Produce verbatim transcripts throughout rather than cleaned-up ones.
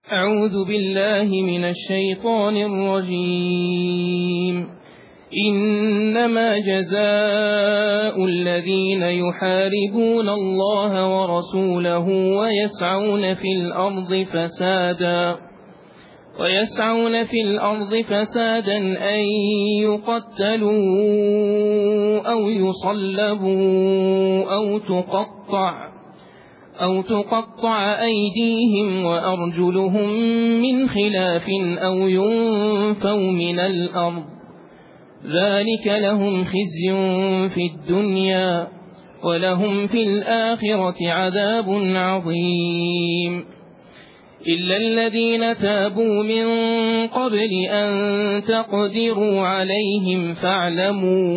أعوذ بالله من الشيطان الرجيم. إنما جزاء الذين يحاربون الله ورسوله ويسعون في الأرض فسادا ويسعون في الأرض فسادا أن يقتلوا أو يصلبوا أو تقطع أو تقطع أيديهم وأرجلهم من خلاف أو ينفوا من الأرض، ذلك لهم خزي في الدنيا ولهم في الآخرة عذاب عظيم. إلا الذين تابوا من قبل أن تقدروا عليهم فاعلموا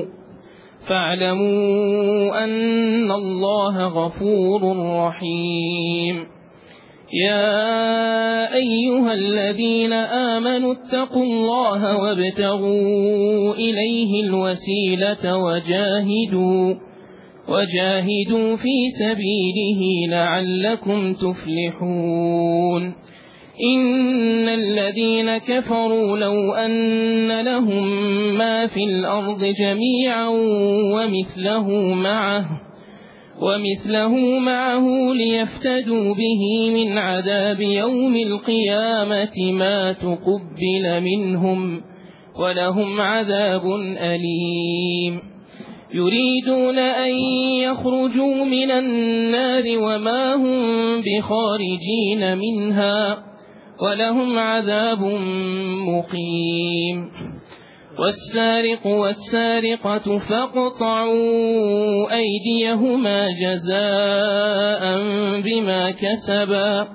فاعلموا أن الله غفور رحيم. يا أيها الذين آمنوا اتقوا الله وابتغوا إليه الوسيلة وجاهدوا وجاهدوا في سبيله لعلكم تفلحون. إن الذين كفروا لو أن لهم ما في الأرض جميعا ومثله معه ومثله معه ليفتدوا به من عذاب يوم القيامة ما تقبل منهم ولهم عذاب أليم. يريدون أن يخرجوا من النار وما هم بخارجين منها ولهم عذاب مقيم. والسارق والسارقة فاقطعوا أيديهما جزاء بما كسبا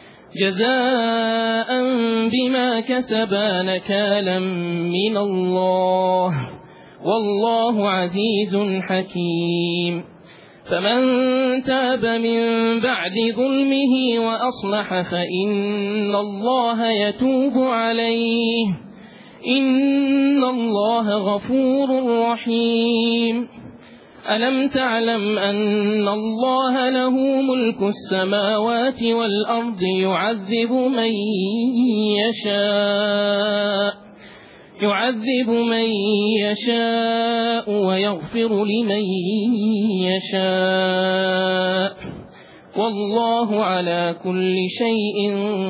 جزاء بما كسبا نكالا من الله والله عزيز حكيم. فمن تاب من بعد ظلمه وأصلح فإن الله يتوب عليه إن الله غفور رحيم. ألم تعلم أن الله له ملك السماوات والأرض يعذب من يشاء يعذب من يشاء ويغفر لمن يشاء والله على كل شيء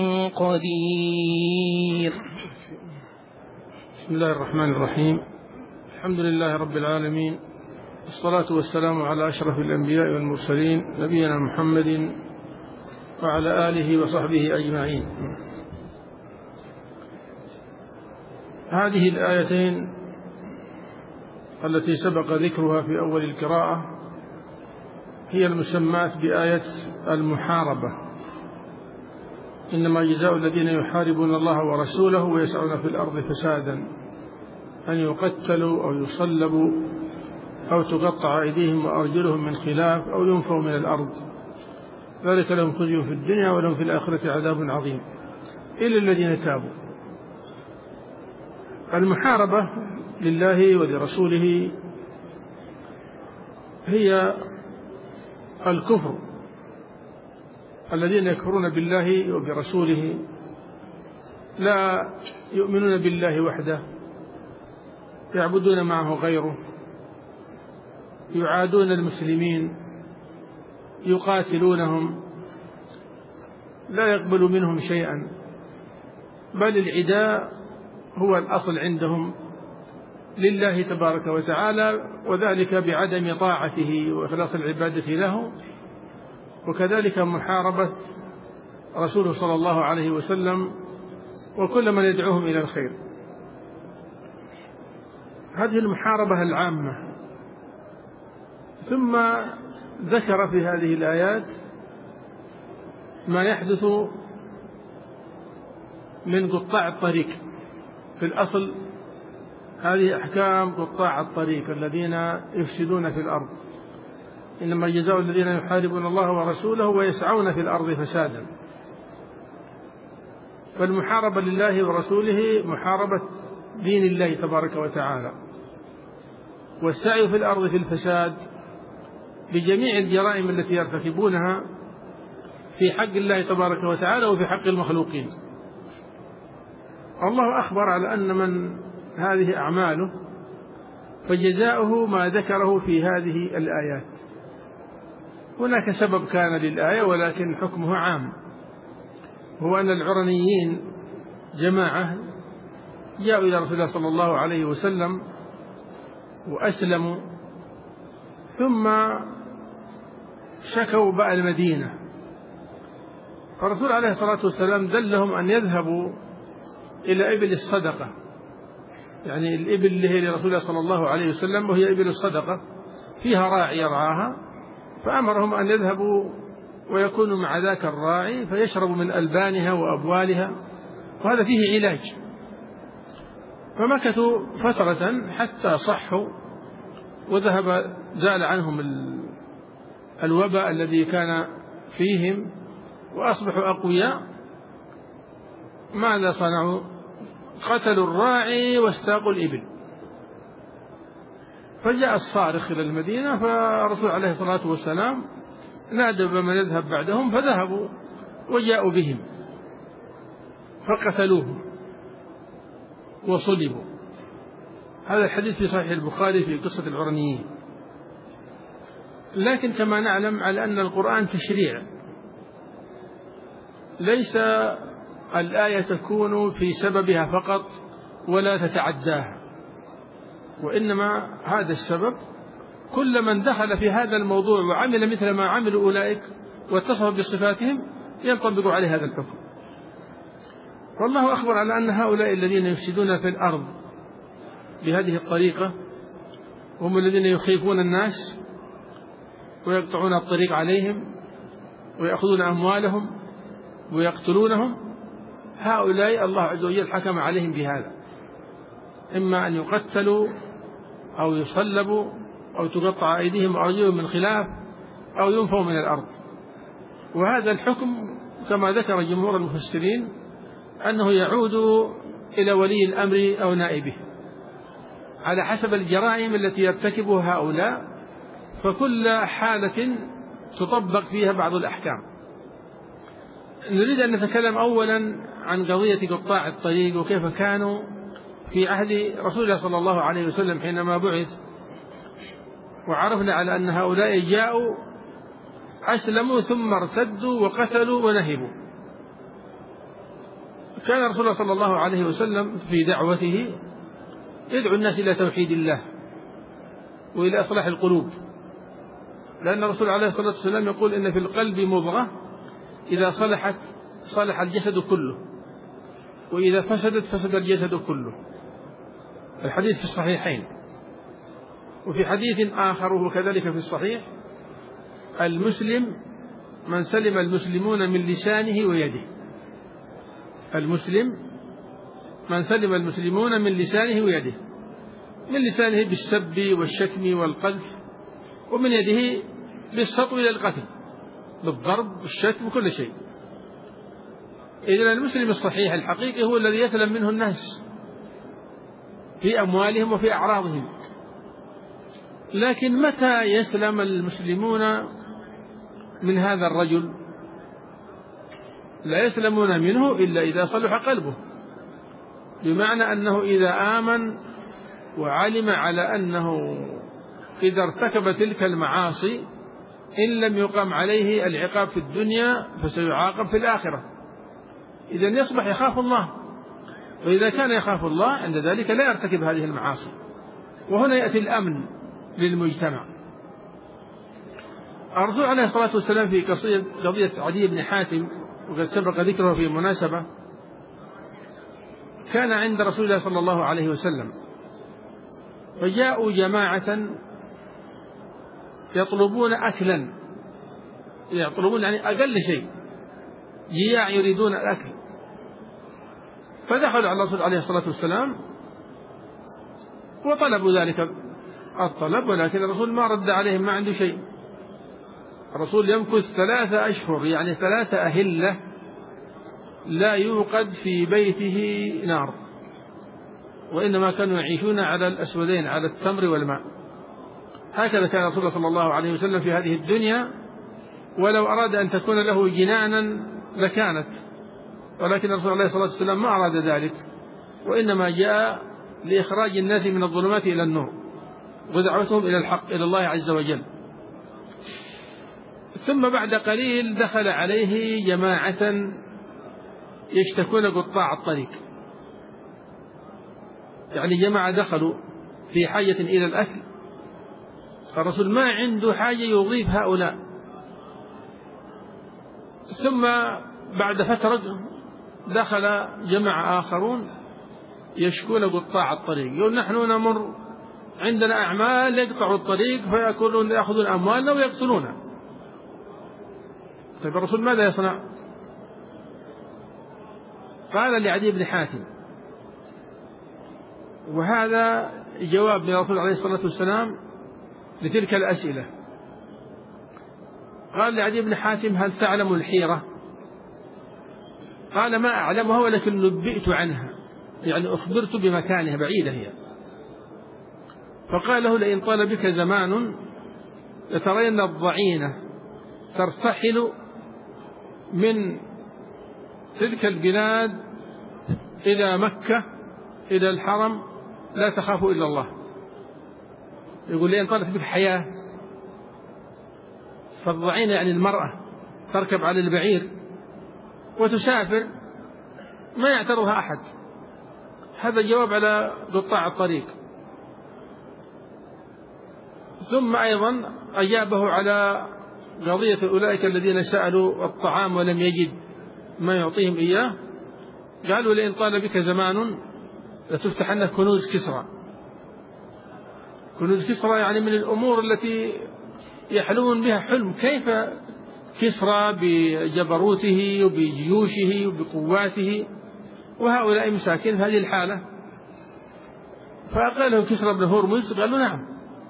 قدير. بسم الله الرحمن الرحيم. الحمد لله رب العالمين، والصلاة والسلام على أشرف الأنبياء والمرسلين نبينا محمد وعلى آله وصحبه أجمعين. هذه الآيتين التي سبق ذكرها في أول القراءة هي المسمات بآية المحاربة. إنما جزاء الذين يحاربون الله ورسوله ويسعون في الأرض فسادا أن يقتلوا أو يصلبوا أو تقطع أيديهم وأرجلهم من خلاف أو ينفوا من الأرض، ذلك لهم خزي في الدنيا ولهم في الآخرة عذاب عظيم. إلا الذين تابوا. المحاربة لله ولرسوله هي الكفر، الذين يكفرون بالله وبرسوله لا يؤمنون بالله وحده، يعبدون معه غيره، يعادون المسلمين، يقاتلونهم، لا يقبل منهم شيئا، بل العداء هو الأصل عندهم لله تبارك وتعالى، وذلك بعدم طاعته وإخلاص العبادة له، وكذلك محاربة رسوله صلى الله عليه وسلم وكل من يدعوهم إلى الخير. هذه المحاربة العامة. ثم ذكر في هذه الآيات ما يحدث من قطاع الطريق. في الأصل هذه أحكام قطاع الطريق الذين يفسدون في الأرض. إنما جزاء الذين يحاربون الله ورسوله ويسعون في الأرض فسادا. فالمحاربة لله ورسوله محاربة دين الله تبارك وتعالى، والسعي في الأرض في الفساد بجميع الجرائم التي يرتكبونها في حق الله تبارك وتعالى وفي حق المخلوقين. الله أخبر على أن من هذه أعماله فجزاؤه ما ذكره في هذه الآيات. هناك سبب كان للآية ولكن حكمه عام، هو أن العرنيين جماعة جاءوا إلى رسول الله صلى الله عليه وسلم وأسلموا، ثم شكوا بأس المدينة، فالرسول عليه الصلاة والسلام دلهم أن يذهبوا إلى إبل الصدقة، يعني الإبل اللي هي لرسول الله صلى الله عليه وسلم وهي إبل الصدقة فيها راعي يرعاها، فأمرهم أن يذهبوا ويكونوا مع ذاك الراعي فيشربوا من ألبانها وأبوالها، وهذا فيه علاج. فمكثوا فترة حتى صحوا وذهب زال عنهم الوباء الذي كان فيهم وأصبحوا أقوياء. ماذا صنعوا؟ قتلوا الراعي واستاقوا الإبل. فجاء الصارخ إلى المدينة، فالرسول عليه الصلاة والسلام نادى بمن يذهب بعدهم، فذهبوا وجاءوا بهم فقتلوهم وصلبوا. هذا الحديث في صحيح البخاري في قصة العرنيين. لكن كما نعلم على أن القرآن تشريع، ليس الآية تكون في سببها فقط ولا تتعداها، وإنما هذا السبب كل من دخل في هذا الموضوع وعمل مثل ما عملوا أولئك واتصف بصفاتهم ينطبق عليه هذا الحكم. والله أخبر على أن هؤلاء الذين يفسدون في الأرض بهذه الطريقة هم الذين يخيفون الناس ويقطعون الطريق عليهم ويأخذون أموالهم ويقتلونهم. هؤلاء الله عز وجل حكم عليهم بهذا، إما أن يقتلوا أو يصلبوا أو تقطع أيديهم وأرجلهم من خلاف أو ينفوا من الأرض. وهذا الحكم كما ذكر جمهور المفسرين أنه يعود إلى ولي الأمر أو نائبه على حسب الجرائم التي يرتكبها هؤلاء، فكل حالة تطبق فيها بعض الأحكام. نريد أن نتكلم أولا عن قضية قطاع الطريق وكيف كانوا في عهد رسول الله صلى الله عليه وسلم حينما بعث، وعرفنا على أن هؤلاء جاءوا أسلموا ثم ارتدوا وقتلوا ونهبوا. كان رسول الله صلى الله عليه وسلم في دعوته يدعو الناس إلى توحيد الله وإلى إصلاح القلوب، لأن الرسول عليه الصلاة والسلام يقول إن في القلب مضغة إذا صلحت صلح الجسد كله وإذا فسدت فسد الجسد كله. الحديث في الصحيحين. وفي حديث آخر وهو كذلك في الصحيح: المسلم من سلم المسلمون من لسانه ويده. المسلم من سلم المسلمون من لسانه ويده، من لسانه بالسب والشتم والقذف، ومن يده بالسطو إلى القتل بالضرب والشتم وكل شيء. إذن المسلم الصحيح الحقيقي هو الذي يسلم منه الناس في أموالهم وفي أعراضهم. لكن متى يسلم المسلمون من هذا الرجل؟ لا يسلمون منه إلا إذا صلح قلبه، بمعنى أنه إذا آمن وعلم على أنه إذا ارتكب تلك المعاصي إن لم يقام عليه العقاب في الدنيا فسيعاقب في الآخرة، إذن يصبح يخاف الله. وإذا كان يخاف الله عند ذلك لا يرتكب هذه المعاصي، وهنا يأتي الأمن للمجتمع. الرسول عليه الصلاة والسلام في قضية عدي بن حاتم وقد سبق ذكره في مناسبة، كان عند رسول الله صلى الله عليه وسلم فجاءوا جماعة يطلبون أكلا، يطلبون يعني أقل شيء، جياع يريدون الأكل، فدخلوا على الرسول عليه الصلاة والسلام وطلبوا ذلك الطلب، ولكن الرسول ما رد عليهم، ما عنده شيء. الرسول يمكث ثلاثة أشهر يعني ثلاثة أهلة لا يوقد في بيته نار، وإنما كانوا يعيشون على الأسودين، على التمر والماء. هكذا كان رسول الله صلى الله عليه وسلم في هذه الدنيا، ولو أراد أن تكون له جنانا لكانت، ولكن الرسول عليه الصلاة والسلام ما أراد ذلك، وإنما جاء لإخراج الناس من الظلمات إلى النور ودعوتهم إلى الحق إلى الله عز وجل. ثم بعد قليل دخل عليه جماعة يشتكون قطاع الطريق، يعني جماعة دخلوا في حاجة إلى الأكل، الرسول ما عنده حاجة يضيف هؤلاء. ثم بعد فترة دخل جماعة آخرون يشكون قطاع الطريق، يقول نحن نمر عندنا أعمال يقطعوا الطريق فيأكلون يأخذون أموالنا ويقتلوننا. طيب الرسول ماذا يصنع؟ قال لعدي بن حاتم، وهذا جواب من الرسول عليه الصلاة والسلام لتلك الأسئلة. قال لعدي بن حاتم هل تعلم الحيرة؟ قال ما أعلمها ولكن نبئت عنها، يعني أخبرت بمكانها بعيدة هي. فقال له لئن طال بك زمان لترين الضعينة ترتحل من تلك البلاد إلى مكة إلى الحرم لا تخاف إلا الله. يقول لئن طالت بك حياة، فالضعينة يعني المرأة تركب على البعير وتسافر ما يعترضها أحد. هذا جواب على قطاع الطريق. ثم أيضا أجابه على قضية أولئك الذين سألوا الطعام ولم يجد ما يعطيهم إياه، قالوا لئن طال بك زمان لتفتحن كنوز كسرى. كنوز كسرى يعني من الأمور التي يحلمون بها حلم، كيف كسرى بجبروته وبجيوشه وبقواته وهؤلاء مساكين في هذه الحالة. فقال له كسرى بن هرمز، قالوا نعم.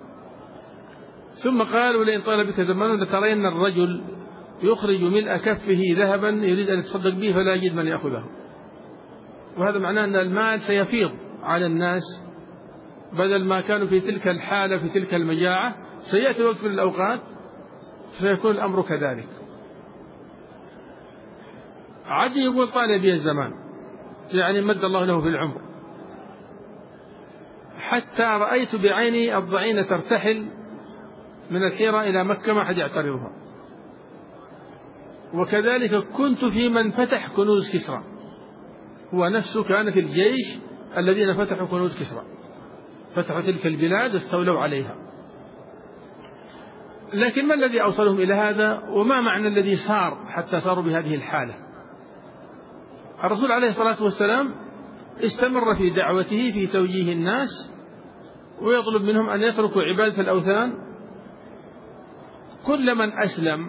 ثم قال ولئن طال بك زمان لترين الرجل يخرج ملء كفه ذهبا يريد أن يتصدق به فلا يجد من يأخذه. وهذا معناه أن المال سيفيض على الناس، بدل ما كانوا في تلك الحالة في تلك المجاعة سيأتي وقت من الأوقات سيكون الأمر كذلك. عدي يقول طال بي الزمان، يعني مد الله له في العمر، حتى رأيت بعيني الضعينة ترتحل من الحيرة إلى مكة ما حد يعترضها. وكذلك كنت في من فتح كنوز كسرى، هو نفسه كان في الجيش الذين فتحوا كنوز كسرى، فتحوا تلك البلاد واستولوا عليها. لكن ما الذي أوصلهم إلى هذا، وما معنى الذي صار حتى صاروا بهذه الحالة؟ الرسول عليه الصلاة والسلام استمر في دعوته في توجيه الناس ويطلب منهم أن يتركوا عبادة الأوثان. كل من أسلم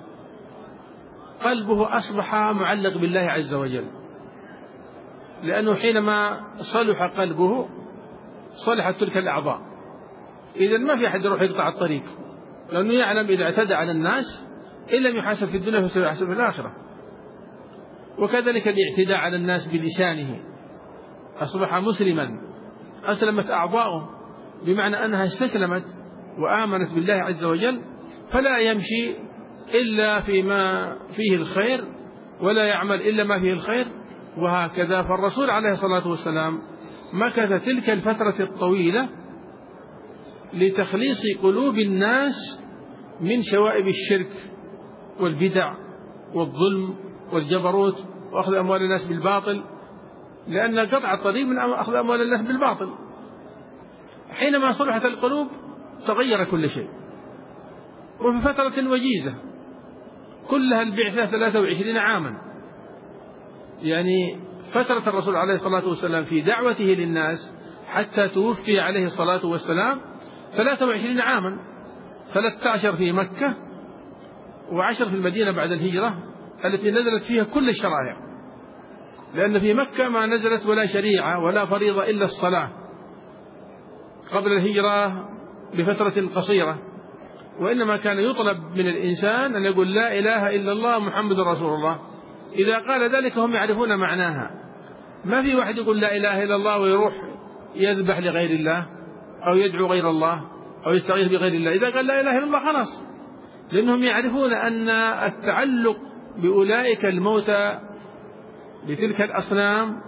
قلبه أصبح معلق بالله عز وجل، لأنه حينما صلح قلبه صلحت تلك الأعضاء. إذن ما في أحد يروح يقطع الطريق، لأنه يعلم إذا اعتدى على الناس إن لم يحاسب في الدنيا فسيحاسب في الآخرة. وكذلك الاعتداء على الناس بلسانه، أصبح مسلما أسلمت أعضاؤه، بمعنى أنها استسلمت وآمنت بالله عز وجل، فلا يمشي إلا فيما فيه الخير ولا يعمل إلا ما فيه الخير. وهكذا فالرسول عليه الصلاة والسلام مكث تلك الفترة الطويلة لتخليص قلوب الناس من شوائب الشرك والبدع والظلم والجبروت وأخذ أموال الناس بالباطل، لأن قطع الطريق من أخذ أموال الناس بالباطل. حينما صلحت القلوب تغير كل شيء. وفي فترة وجيزة كلها البعثة ثلاثة وعشرين عاما، يعني فترة الرسول عليه الصلاة والسلام في دعوته للناس حتى توفي عليه الصلاة والسلام ثلاثة وعشرين عاما، ثلاثة عشر في مكة وعشر في المدينة بعد الهجرة التي نزلت فيها كل الشرائع، لأن في مكة ما نزلت ولا شريعة ولا فريضة إلا الصلاة قبل الهجرة بفترة قصيرة، وإنما كان يطلب من الإنسان أن يقول لا إله إلا الله محمد رسول الله. إذا قال ذلك هم يعرفون معناها. ما في واحد يقول لا إله إلا الله ويروح يذبح لغير الله أو يدعو غير الله أو يستغيث بغير الله. إذا قال لا إله إلا الله خلاص، لأنهم يعرفون أن التعلق بأولئك الموتى بتلك الأصنام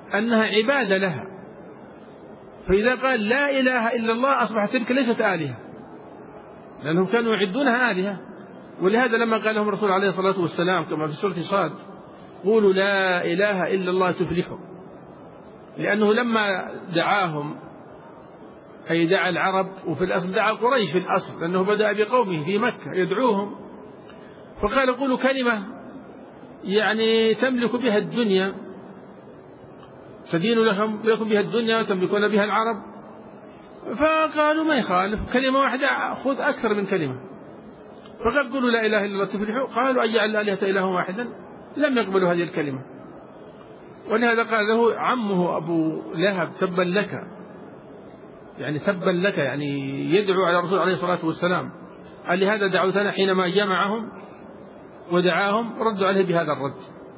أنها عبادة لها، فإذا قال لا إله إلا الله أصبحت تلك ليست آلهة، لأنهم كانوا يعدونها آلهة. ولهذا لما قال لهم الرسول عليه الصلاة والسلام كما في سورة صاد قولوا لا إله إلا الله تفلحوا، لأنه لما دعاهم أي دعا العرب، وفي الأصل دعا قريش في الأصل لأنه بدأ بقومه في مكة يدعوهم، فقال قولوا كلمة يعني تملك بها الدنيا، تدين لكم لكم بها الدنيا وتملكون بها العرب. فقالوا ما يخالف كلمة واحدة خذ أكثر من كلمة، فقال قولوا لا إله إلا الله تفلحوا. قالوا أجعل الآلهة إله واحدا، لم يقبلوا هذه الكلمة. ولهذا قال له عمه أبو لهب تبا لك، يعني تبا لك، يعني يدعو على الرسول عليه الصلاة والسلام. قال لهذا دعوتنا حينما جمعهم ودعاهم ردوا عليه بهذا الرد.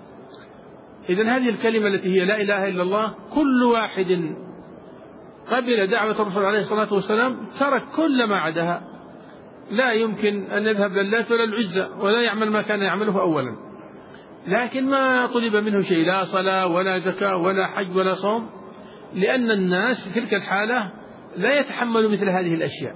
إذن هذه الكلمة التي هي لا إله إلا الله كل واحد قبل دعوة الرسول عليه الصلاة والسلام ترك كل ما عداها، لا يمكن أن يذهب للات ولا العزى ولا يعمل ما كان يعمله أولا، لكن ما طلب منه شيء، لا صلاة ولا زكاة ولا حج ولا صوم، لأن الناس في تلك الحالة لا يتحملوا مثل هذه الأشياء.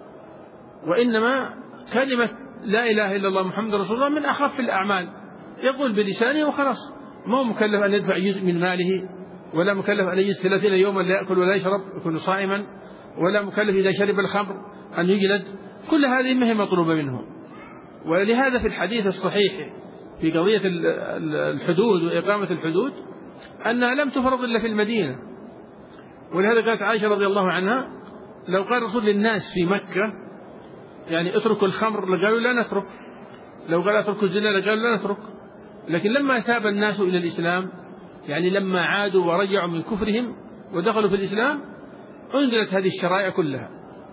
وإنما كلمة لا إله إلا الله محمد رسول الله من أخف الأعمال، يقول بلسانه وخلاص، ما هو مكلف أن يدفع جزء من ماله، ولا مكلف أن يجلس ثلاثين يوما لا يأكل ولا يشرب يكون صائما، ولا مكلف إذا شرب الخمر أن يجلد. كل هذه ما هي مطلوبة منه. ولهذا في الحديث الصحيح في قضية الحدود وإقامة الحدود أنها لم تفرض إلا في المدينة. ولهذا قالت عائشة رضي الله عنها لو قال الرسول للناس في مكة يعني اتركوا الخمر لقالوا لا نترك، لو قال اتركوا الزنا لقالوا لا نترك. لكن لما تاب الناس إلى الإسلام، يعني لما عادوا ورجعوا من كفرهم ودخلوا في الإسلام، أنزلت هذه الشرائع كلها.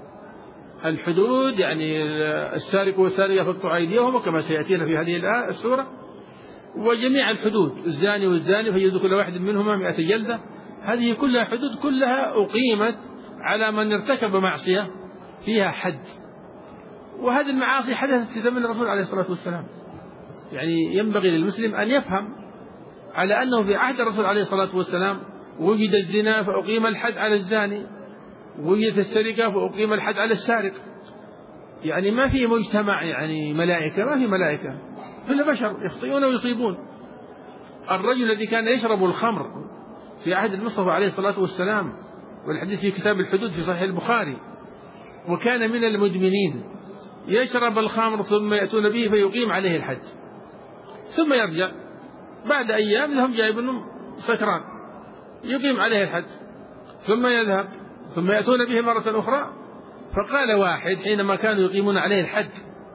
الحدود يعني السارق والسارقة فاقطعوا أيديهم كما سيأتينا في هذه السورة، وجميع الحدود الزاني والزاني فيجلد كل واحد منهما مئة جلدة، هذه كلها حدود كلها أقيمت على من ارتكب معصية فيها حد. وهذه المعاصي حدثت في زمن الرسول عليه الصلاة والسلام. يعني ينبغي للمسلم أن يفهم على أنه في عهد الرسول عليه الصلاة والسلام وجد الزنا فأقيم الحد على الزاني، وجدت السرقة فأقيم الحد على السارق. يعني ما في مجتمع يعني ملائكة، ما في ملائكة، كل بشر يخطئون ويصيبون. الرجل الذي كان يشرب الخمر في عهد المصطفى عليه الصلاة والسلام، والحديث في كتاب الحدود في صحيح البخاري، وكان من المدمنين، يشرب الخمر ثم يأتون به فيقيم عليه الحد، ثم يرجع بعد أيام لهم جايبهم سكران يقيم عليه الحد، ثم يذهب ثم يأتون به مرة أخرى. فقال واحد حينما كانوا يقيمون عليه الحد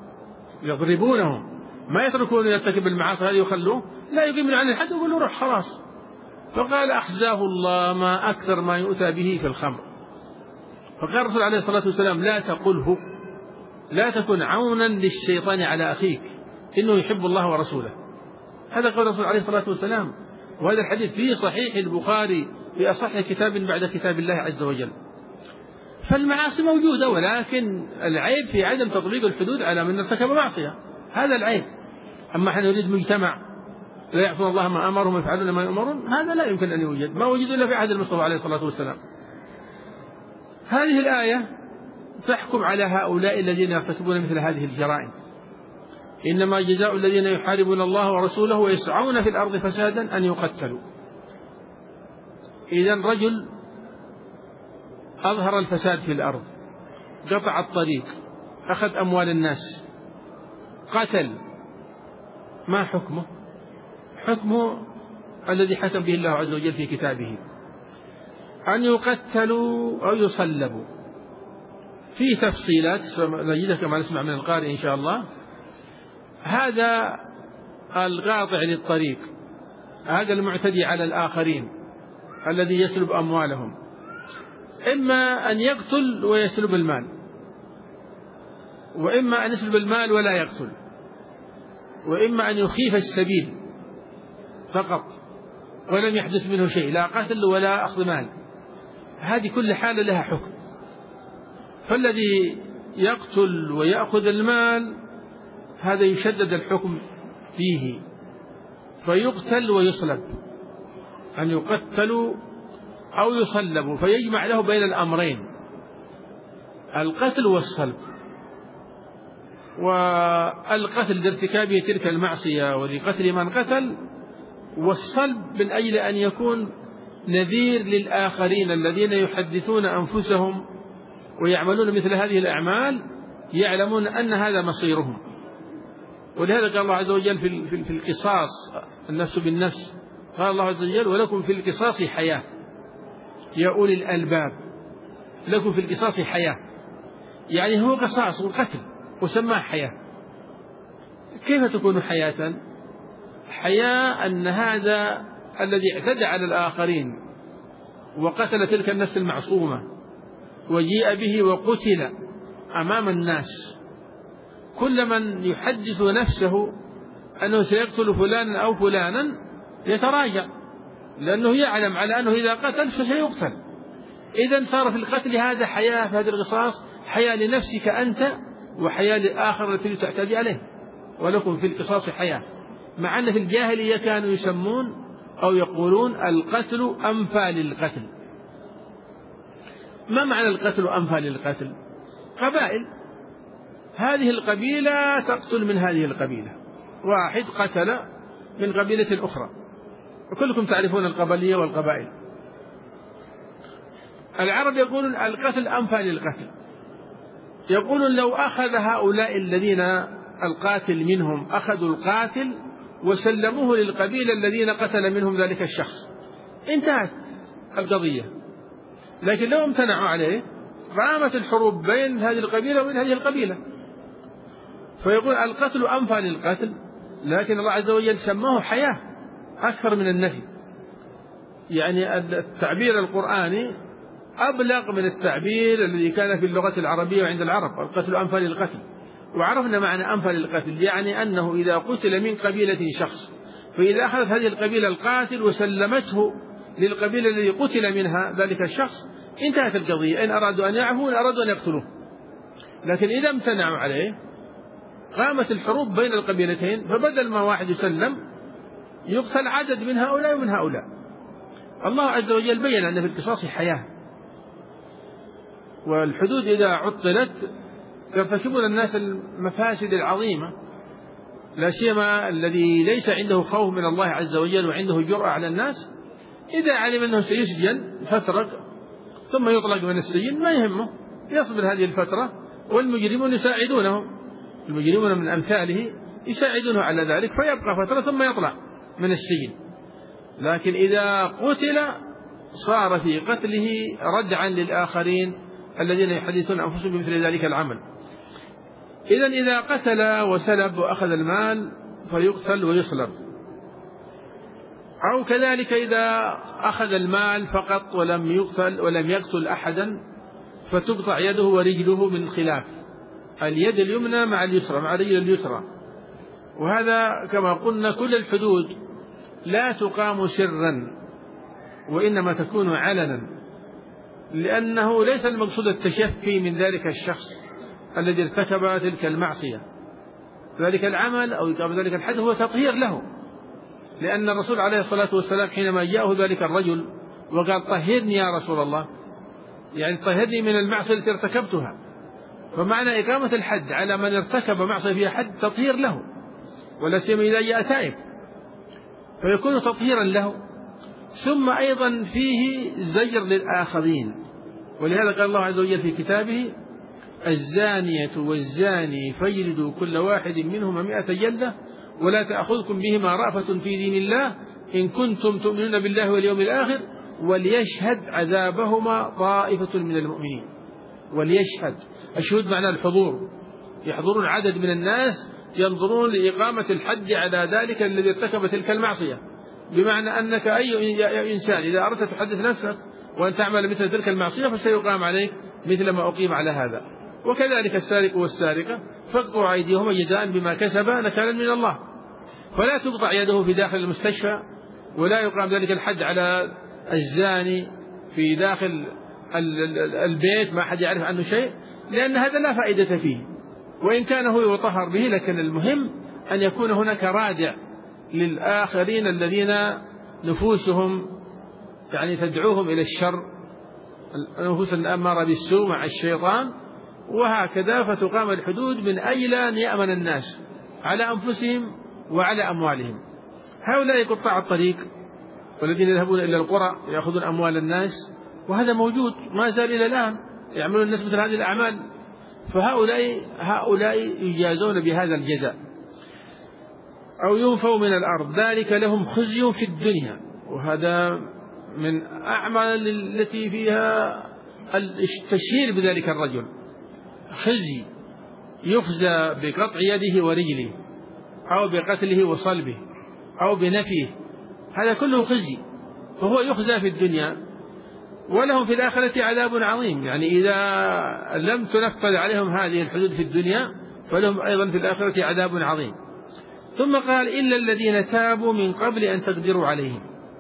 يضربونهم ما يتركون يرتكب المعاصي هذه يخلوه، لا يقيمون عليه الحد ويقولوا روح خلاص. فقال أخزاه الله ما أكثر ما يؤتى به في الخمر. فقال الرسول عليه الصلاة والسلام لا تقله، لا تكن عونا للشيطان على أخيك إنه يحب الله ورسوله. هذا قول الرسول عليه الصلاة والسلام، وهذا الحديث في صحيح البخاري في أصح كتاب بعد كتاب الله عز وجل. فالمعاصي موجودة، ولكن العيب في عدم تطبيق الحدود على من ارتكب معصية، هذا العيب. أما حين نريد مجتمع لا يعصون الله ما أمرهم ويفعلون ما يؤمرون، هذا لا يمكن أن يوجد، ما وجد إلا في عهد المصطفى عليه الصلاة والسلام. هذه الآية تحكم على هؤلاء الذين يرتكبون مثل هذه الجرائم. إنما جزاء الذين يحاربون الله ورسوله ويسعون في الأرض فسادا أن يقتلوا. إذن رجل أظهر الفساد في الأرض، قطع الطريق، أخذ أموال الناس، قتل، ما حكمه؟ حكمه الذي حكم به الله عز وجل في كتابه، أن يقتلوا أو يصلبوا. في تفصيلات نجدها كما نسمع من القارئ إن شاء الله. هذا القاطع للطريق، هذا المعتدي على الآخرين الذي يسلب أموالهم، إما أن يقتل ويسلب المال، وإما أن يسلب المال ولا يقتل، وإما أن يخيف السبيل فقط ولم يحدث منه شيء، لا قتل ولا أخذ مال. هذه كل حالة لها حكم. فالذي يقتل ويأخذ المال هذا يشدد الحكم فيه، فيقتل ويصلب. أن يقتلوا أو يصلبوا، فيجمع له بين الأمرين، القتل والصلب. والقتل لارتكابه تلك المعصية ولقتل من قتل، والصلب من أجل أن يكون نذير للآخرين الذين يحدثون أنفسهم ويعملون مثل هذه الأعمال، يعلمون أن هذا مصيرهم. ولهذا قال الله عز وجل في القصاص، النفس بالنفس، قال الله عز وجل: ولكم في القصاص حياة يا أولي الألباب. لكم في القصاص حياة، يعني هو قصاص وقتل وسماه حياة. كيف تكون حياة؟ حياة أن هذا الذي اعتدى على الآخرين وقتل تلك النفس المعصومة وجيء به وقتل أمام الناس، كل من يحدث نفسه أنه سيقتل فلانا أو فلانا يتراجع، لأنه يعلم على أنه إذا قتل فسيقتل. إذن صار في القتل هذا حياة، في هذا القصاص حياة لنفسك أنت وحياة للآخر الذي تعتدي عليه. ولكم في القصاص حياة، مع أن في الجاهلية كانوا يسمون أو يقولون القتل أنفى للقتل. ما معنى القتل أنفى للقتل؟ قبائل، هذه القبيلة تقتل من هذه القبيلة، واحد قتل من قبيلة أخرى، وكلكم تعرفون القبلية والقبائل. العرب يقولون القتل أنفى للقتل، يقولون لو أخذ هؤلاء الذين القاتل منهم أخذوا القاتل وسلموه للقبيلة الذين قتل منهم ذلك الشخص انتهت القضية. لكن لو امتنعوا عليه قامت الحروب بين هذه القبيلة وبين هذه القبيلة. فيقول القتل أنفى للقتل، لكن الله عز وجل سماه حياة أكثر من النفي. يعني التعبير القرآني أبلغ من التعبير الذي كان في اللغة العربية وعند العرب، القتل أنفى للقتل. وعرفنا معنى أنفى للقتل، يعني أنه إذا قتل من قبيلة شخص، فإذا أخذت هذه القبيلة القاتل وسلمته للقبيلة التي قتل منها ذلك الشخص انتهت القضية، إن أرادوا أن يعفوا إن أرادوا أن يقتلوه. لكن إذا امتنعوا عليه قامت الحروب بين القبيلتين، فبدل ما واحد يسلم يقتل عدد من هؤلاء ومن هؤلاء. الله عز وجل بين أن في القصاص حياة، والحدود إذا عطلت يرتكبون الناس المفاسد العظيمة، لا سيما الذي ليس عنده خوف من الله عز وجل وعنده جرأة على الناس، إذا علم أنه سيسجن فترة ثم يطلق من السجن ما يهمه، يصبر هذه الفترة، والمجرمون يساعدونه، المجرمون من أمثاله يساعدونه على ذلك، فيبقى فترة ثم يطلع من السجن. لكن إذا قتل صار في قتله ردعا للآخرين الذين يحدثون أنفسهم بمثل ذلك العمل. إذن إذا قتل وسلب وأخذ المال فيقتل ويصلب، أو كذلك إذا أخذ المال فقط ولم يقتل ولم يقتل أحدا فتقطع يده ورجله من خلاف، اليد اليمنى مع اليسرى مع الرجل اليسرى. وهذا كما قلنا كل الحدود لا تقام سرا وإنما تكون علنا، لأنه ليس المقصود التشفي من ذلك الشخص الذي ارتكب تلك المعصية. ذلك العمل أو إقامة ذلك الحد هو تطهير له، لأن الرسول عليه الصلاة والسلام حينما جاءه ذلك الرجل وقال طهرني يا رسول الله، يعني طهرني من المعصية التي ارتكبتها، فمعنى إقامة الحد على من ارتكب معصية فيها حد تطهير له، ولا سيما إذا جاء تائب فيكون تطهيرا له. ثم أيضا فيه زجر للآخرين، ولهذا قال الله عز وجل في كتابه: الزانية والزاني فاجلدوا كل واحد منهما مئة جلدة ولا تأخذكم بهما رأفة في دين الله إن كنتم تؤمنون بالله واليوم الآخر وليشهد عذابهما طائفة من المؤمنين. وليشهد، الشهود معنى الحضور، يحضرون عدد من الناس ينظرون لإقامة الحد على ذلك الذي ارتكب تلك المعصية، بمعنى أنك أي إنسان إذا أردت تحدث نفسك وأن تعمل مثل تلك المعصية فسيقام عليك مثل ما أقيم على هذا. وكذلك السارق والسارقة فاقطعوا أيديهما جزاء بما كسبا نكالا من الله، فلا تقطع يده في داخل المستشفى، ولا يقام ذلك الحد على الزاني في داخل البيت ما حد يعرف عنه شيء، لأن هذا لا فائدة فيه، وإن كان هو يطهر به، لكن المهم أن يكون هناك رادع للآخرين الذين نفوسهم يعني تدعوهم إلى الشر، النفوس الأمارة بالسوء مع الشيطان، وهكذا فتقام الحدود من أجل أن يأمن الناس على أنفسهم وعلى أموالهم. هؤلاء قطاع الطريق والذين يذهبون إلى القرى يأخذون أموال الناس، وهذا موجود ما زال إلى الآن، يعملون الناس مثل هذه الأعمال، فهؤلاء هؤلاء يجازون بهذا الجزاء. أو ينفوا من الأرض ذلك لهم خزي في الدنيا، وهذا من أعمال التي فيها التشهير بذلك الرجل، خزي يخزى بقطع يده ورجله أو بقتله وصلبه أو بنفيه، هذا كله خزي، فهو يخزى في الدنيا ولهم في الآخرة عذاب عظيم. يعني إذا لم تنفذ عليهم هذه الحدود في الدنيا فلهم أيضا في الآخرة عذاب عظيم. ثم قال إلا الذين تابوا من قبل أن تقدروا عليهم.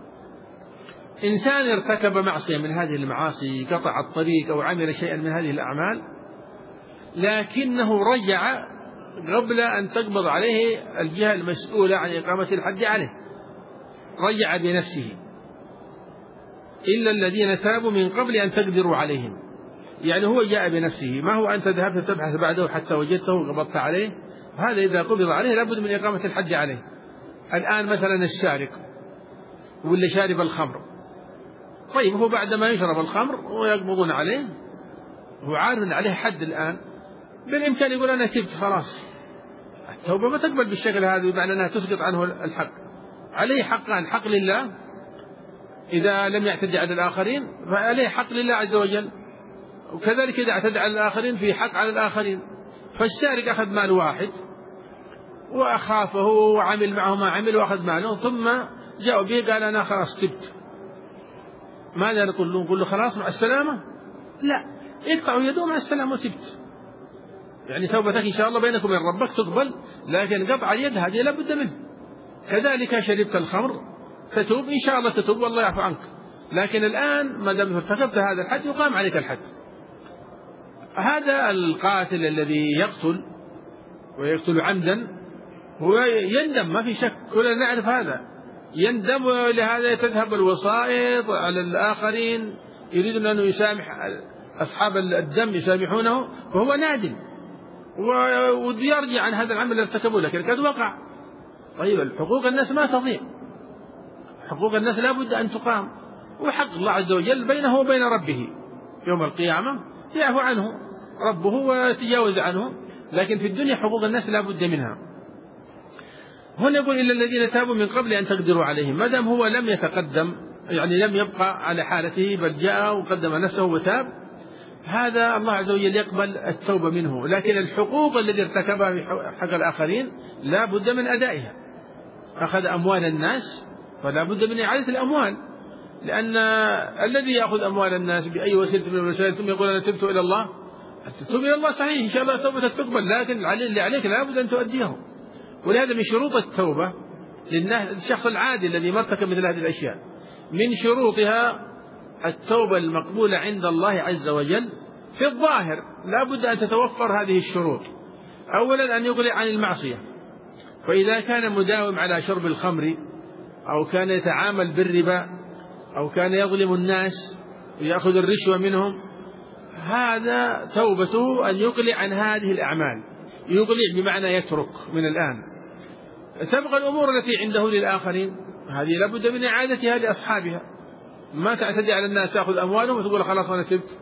إنسان ارتكب معصية من هذه المعاصي، قطع الطريق أو عمل شيئا من هذه الأعمال، لكنه رجع قبل أن تقبض عليه الجهة المسؤولة عن إقامة الحد عليه، رجع بنفسه. إلا الذين تابوا من قبل أن تقدروا عليهم، يعني هو جاء بنفسه، ما هو أنت ذهبت تبحث بعده حتى وجدته وقبضت عليه، هذا إذا قبض عليه لابد من إقامة الحد عليه. الآن مثلا السارق ولا شارب الخمر، طيب هو بعد ما يشرب الخمر ويقبضون عليه هو عارف أن عليه حد الآن، بالإمكان يقول أنا تبت خلاص. التوبة ما تقبل بالشكل هذا، بمعنى أنها تسقط عنه الحق. عليه حقان، حق لله إذا لم يعتدي على الآخرين فعليه حق لله عز وجل، وكذلك إذا اعتدى على الآخرين في حق على الآخرين. فالسارق أخذ مال واحد وأخافه وعمل معه ما عمل وأخذ ماله، ثم جاءوا به قال أنا خلاص تبت، ماذا نقول له؟ نقول له خلاص مع السلامة؟ لا، اقطعوا يده مع السلامة وتبت. يعني توبتك إن شاء الله بينك وبين ربك تقبل، لكن قطع اليد هذه لا بد منه. كذلك شربت الخمر تتوب إن شاء الله، تتوب والله يعفو عنك، لكن الآن ما دام ارتكبت هذا الحد يقام عليك الحد. هذا القاتل الذي يقتل ويقتل عمدا هو يندم، ما في شك، كلنا نعرف هذا، يندم، ولهذا تذهب الوسائط على الآخرين يريدون أن يسامح أصحاب الدم، يسامحونه، وهو نادم ويرجع عن هذا العمل الذي ارتكبه، لكن قد وقع. طيب حقوق الناس ما تضيع، حقوق الناس لا بد أن تقام، وحق الله عز وجل بينه وبين ربه يوم القيامة يعفو عنه ربه ويتجاوز عنه، لكن في الدنيا حقوق الناس لا بد منها. هنا يقول إلا الذين تابوا من قبل أن تقدروا عليهم، ما دام هو لم يتقدم، يعني لم يبقى على حالته بل جاء وقدم نفسه وتاب، هذا الله عز وجل يقبل التوبة منه. لكن الحقوق التي ارتكبها في حق الآخرين لا بد من أدائها. أخذ أموال الناس فلا بد من إعادة الأموال، لأن الذي يأخذ أموال الناس بأي وسيلة من الوسائل ثم يقول أنا تبت إلى الله، تتوب إلى الله صحيح إن شاء الله توبتك تقبل، لكن اللي عليك لا بد أن تؤديه. ولهذا من شروط التوبة للشخص العادي الذي ما ارتكب مثل هذه الأشياء، من شروطها التوبة المقبولة عند الله عز وجل في الظاهر لا بد أن تتوفر هذه الشروط. أولا أن يقلع عن المعصية، فإذا كان مداوم على شرب الخمر أو كان يتعامل بالربا أو كان يظلم الناس ويأخذ الرشوة منهم، هذا توبته أن يقلع عن هذه الأعمال. يقلع بمعنى يترك من الآن. تبقى الأمور التي عنده للآخرين هذه لابد من إعادتها لأصحابها، ما تعتدي على الناس تأخذ أموالهم وتقول خلاص أنا تبت،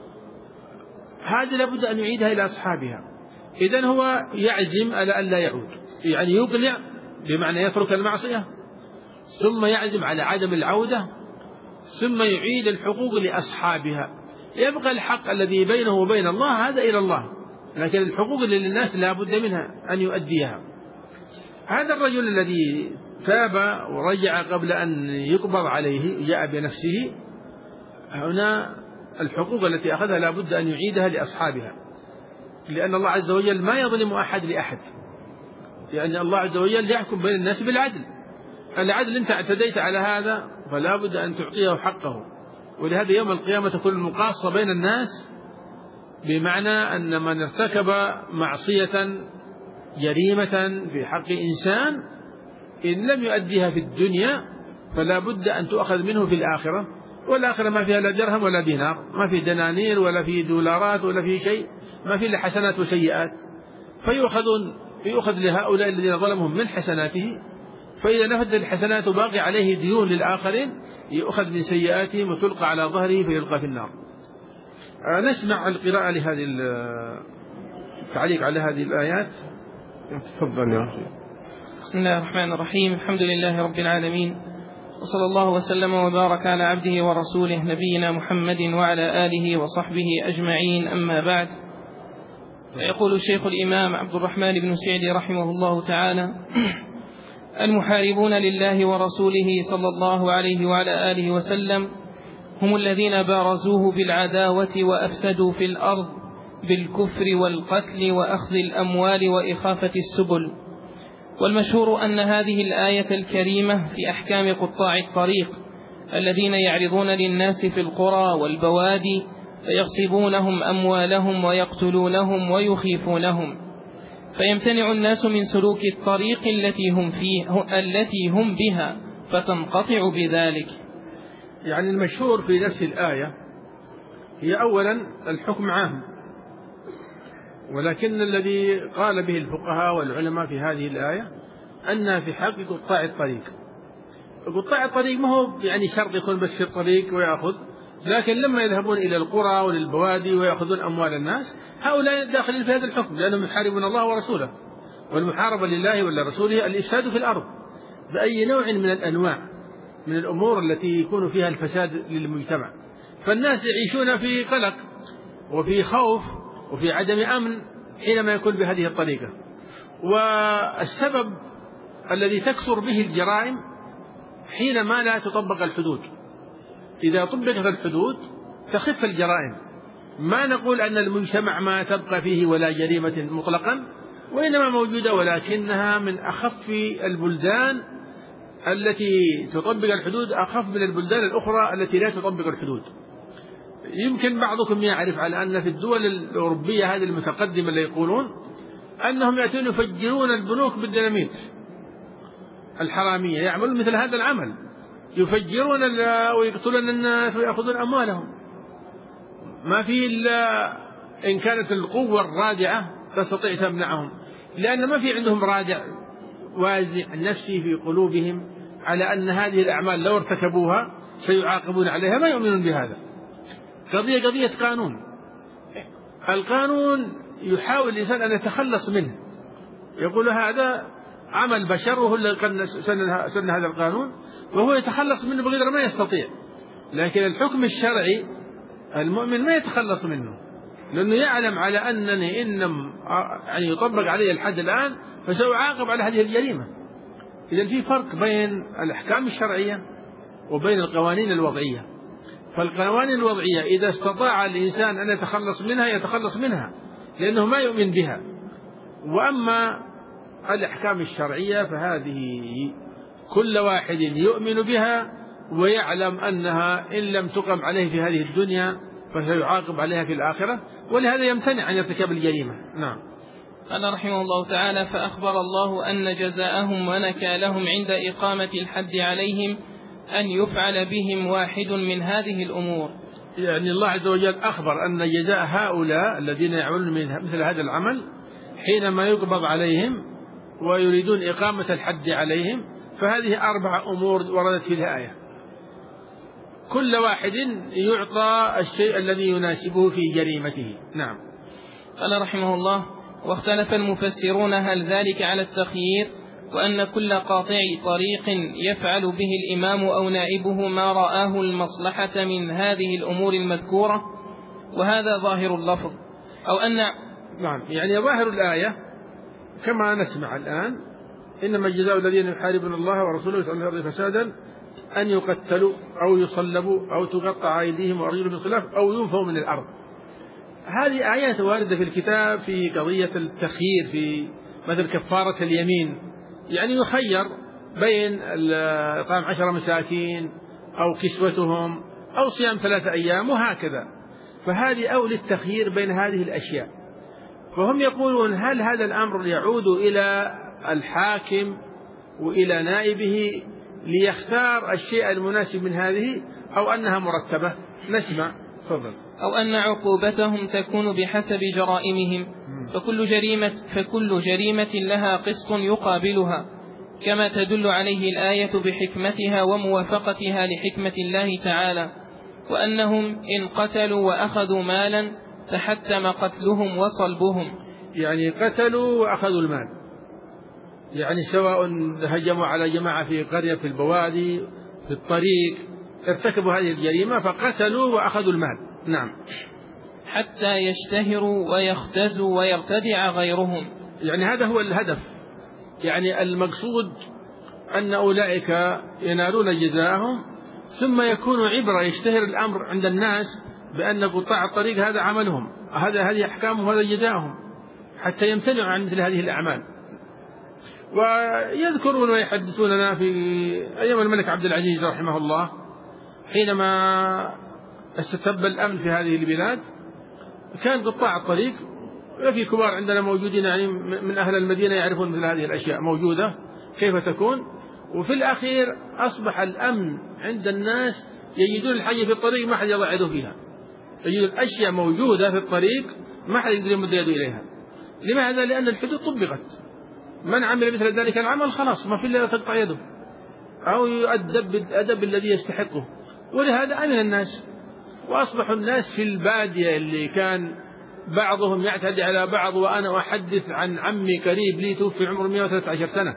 هذه لابد أن يعيدها إلى أصحابها. إذن هو يعزم على أن لا يعود، يعني يقلع بمعنى يترك المعصية، ثم يعزم على عدم العودة، ثم يعيد الحقوق لأصحابها. يبقى الحق الذي بينه وبين الله هذا إلى الله، لكن الحقوق اللي للناس لا بد منها أن يؤديها. هذا الرجل الذي تاب ورجع قبل أن يقبض عليه جاء بنفسه، هنا الحقوق التي أخذها لا بد أن يعيدها لأصحابها، لأن الله عز وجل ما يظلم أحد لأحد، يعني الله عز وجل يحكم بين الناس بالعدل. العدل أنت اعتديت على هذا فلا بد أن تعطيه حقه. ولهذا يوم القيامة تكون المقاصة بين الناس، بمعنى أن من ارتكب معصية جريمة في حق إنسان إن لم يؤديها في الدنيا فلا بد أن تؤخذ منه في الآخرة والآخرة ما فيها لا درهم ولا دينار، ما في دنانير ولا في دولارات ولا في شيء، ما في إلا حسنات وسيئات. فيؤخذون يؤخذ لهؤلاء الذين ظلمهم من حسناته، فإذا نفذت الحسنات وباقي عليه ديون للآخرين يؤخذ من سيئاتهم وتلقى على ظهره فيلقى في النار. نسمع القراءة لهذه التعليق على هذه الآيات. تفضل يا أخي. بسم الله الرحمن الرحيم. الحمد لله رب العالمين، وصلى الله وسلم وبارك على عبده ورسوله نبينا محمد وعلى آله وصحبه أجمعين، أما بعد. يقول الشيخ الإمام عبد الرحمن بن سعدي رحمه الله تعالى: المحاربون لله ورسوله صلى الله عليه وعلى آله وسلم هم الذين بارزوه بالعداوة وأفسدوا في الأرض بالكفر والقتل وأخذ الأموال وإخافة السبل. والمشهور أن هذه الآية الكريمة في أحكام قطاع الطريق الذين يعرضون للناس في القرى والبوادي فيغصبونهم أموالهم ويقتلونهم ويخيفونهم، فيمتنع الناس من سلوك الطريق التي هم فيه التي هم بها فتنقطع بذلك. يعني المشهور في نفس الآية هي أولا الحكم عام، ولكن الذي قال به الفقهاء والعلماء في هذه الآية أنها في حق قطاع الطريق. قطاع الطريق ما هو يعني شرط يكون بس في الطريق ويأخذ، لكن لما يذهبون إلى القرى وللبوادي ويأخذون أموال الناس هؤلاء داخلين في هذا الحكم، لأنهم يحاربون الله ورسوله، والمحاربة لله ولرسوله الإفساد في الأرض بأي نوع من الأنواع من الأمور التي يكون فيها الفساد للمجتمع. فالناس يعيشون في قلق وفي خوف وفي عدم أمن حينما يكون بهذه الطريقة. والسبب الذي تكثر به الجرائم حينما لا تطبق الحدود. إذا طبقت الحدود تخف الجرائم. ما نقول أن المجتمع ما تبقى فيه ولا جريمة مطلقا، وإنما موجودة، ولكنها من أخف البلدان التي تطبق الحدود، أخف من البلدان الأخرى التي لا تطبق الحدود. يمكن بعضكم يعرف على أن في الدول الأوروبية هذه المتقدمة اللي يقولون أنهم يأتون يفجرون البنوك بالديناميت. الحرامية يعملون مثل هذا العمل، يفجرون ويقتلون الناس ويأخذون أموالهم. ما في إلا إن كانت القوة الرادعة تستطيع تمنعهم، لأن ما في عندهم رادع وازع نفسي في قلوبهم على أن هذه الأعمال لو ارتكبوها سيعاقبون عليها، ما يؤمنون بهذا. قضية قضية قانون. القانون يحاول الإنسان أن يتخلص منه، يقول هذا عمل بشر وهو اللي سن هذا القانون، وهو يتخلص منه بغير ما يستطيع. لكن الحكم الشرعي المؤمن ما يتخلص منه، لأنه يعلم على أنني إن لم يعني يطبق علي الحد الآن فسأعاقب على هذه الجريمة. إذن في فرق بين الأحكام الشرعية وبين القوانين الوضعية. فالقوانين الوضعية إذا استطاع الإنسان أن يتخلص منها يتخلص منها لأنه ما يؤمن بها. وأما الأحكام الشرعية فهذه كل واحد يؤمن بها ويعلم أنها إن لم تقم عليه في هذه الدنيا فسيعاقب عليها في الآخرة، ولهذا يمتنع عن ارتكاب الجريمة. نعم. قال رحمه الله تعالى: فأخبر الله أن جزاءهم ونكالهم عند إقامة الحد عليهم أن يفعل بهم واحد من هذه الأمور. يعني الله عز وجل أخبر أن جزاء هؤلاء الذين يعملون مثل هذا العمل حينما يقبض عليهم ويريدون إقامة الحد عليهم، فهذه أربع أمور وردت في الآية، كل واحد يعطى الشيء الذي يناسبه في جريمته. نعم. قال رحمه الله: واختلف المفسرون هل ذلك على التخيير، وأن كل قاطع طريق يفعل به الإمام أو نائبه ما رآه المصلحة من هذه الأمور المذكورة، وهذا ظاهر اللفظ، أو أن نعم يعني ظاهر الآية كما نسمع الآن: إنما جزاء الذين يحاربون الله ورسوله يسعون في الأرض فسادا أن يقتلوا أو يصلبوا أو تقطع أيديهم وأرجلهم من خلاف أو ينفوا من الأرض. هذه آيات واردة في الكتاب في قضية التخيير، في مثل كفارة اليمين، يعني يخير بين إطعام عشر مساكين أو كسوتهم أو صيام ثلاثة أيام وهكذا. فهذه أول التخيير بين هذه الأشياء. فهم يقولون هل هذا الأمر يعود إلى الحاكم وإلى نائبه ليختار الشيء المناسب من هذه، أو أنها مرتبة. نسمع. تفضل. أو أن عقوبتهم تكون بحسب جرائمهم، فكل جريمة, فكل جريمة لها قسط يقابلها، كما تدل عليه الآية بحكمتها وموافقتها لحكمة الله تعالى، وأنهم إن قتلوا وأخذوا مالا تحتم قتلهم وصلبهم. يعني قتلوا وأخذوا المال، يعني سواء هجموا على جماعة في قرية في البوادي في الطريق ارتكبوا هذه الجريمة فقتلوا وأخذوا المال. نعم. حتى يشتهروا ويختزوا ويرتدع غيرهم. يعني هذا هو الهدف، يعني المقصود أن أولئك ينالون جزاءهم ثم يكون عبرة، يشتهر الأمر عند الناس بأن قطاع الطريق هذا عملهم، هذا هذه أحكامهم وهذا جزاءهم، حتى يمتنعوا عن مثل هذه الأعمال. ويذكرون ويحدثوننا في أيام الملك عبد العزيز رحمه الله حينما استتب الأمن في هذه البلاد، كان قطاع الطريق وفي كبار عندنا موجودين يعني من أهل المدينة يعرفون مثل هذه الأشياء موجودة كيف تكون. وفي الأخير أصبح الأمن عند الناس، يجدون الحاجة في الطريق ما حد يضع يده فيها، يجدون الأشياء موجودة في الطريق ما حد يقدر يمد يده إليها. لماذا؟ لأن الحدود طبقت، من عمل مثل ذلك العمل خلاص ما في إلا تقطع يده أو يؤدب بالأدب الذي يستحقه. ولهذا أمن الناس، وأصبحوا الناس في البادية اللي كان بعضهم يعتدي على بعض. وأنا أحدث عن عمي قريب لي توفي عمره مئة وثلاثة عشر سنة،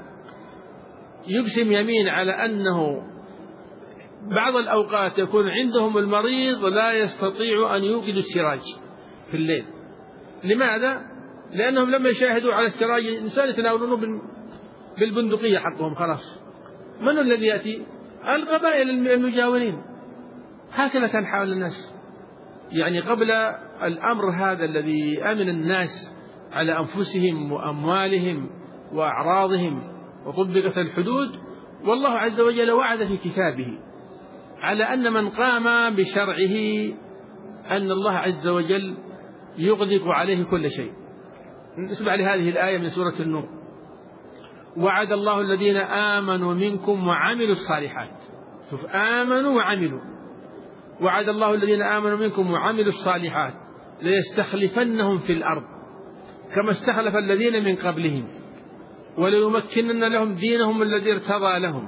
يقسم يمين على أنه بعض الأوقات يكون عندهم المريض لا يستطيع أن يوقد السراج في الليل. لماذا؟ لأنهم لما يشاهدوا على السراج الإنسان يتناولونه بالبندقية حقهم خلاص. من الذي يأتي؟ القبائل المجاورين. هكذا كان حال الناس، يعني قبل الأمر هذا الذي أمن الناس على أنفسهم وأموالهم وأعراضهم وطبقت الحدود. والله عز وجل وعد في كتابه على أن من قام بشرعه أن الله عز وجل يغدق عليه كل شيء. نسمع لهذه الآية من سورة النور: وعد الله الذين آمنوا منكم وعملوا الصالحات. شوف، آمنوا وعملوا. وعد الله الذين آمنوا منكم وعملوا الصالحات ليستخلفنهم في الأرض كما استخلف الذين من قبلهم وليمكنن لهم دينهم الذي ارتضى لهم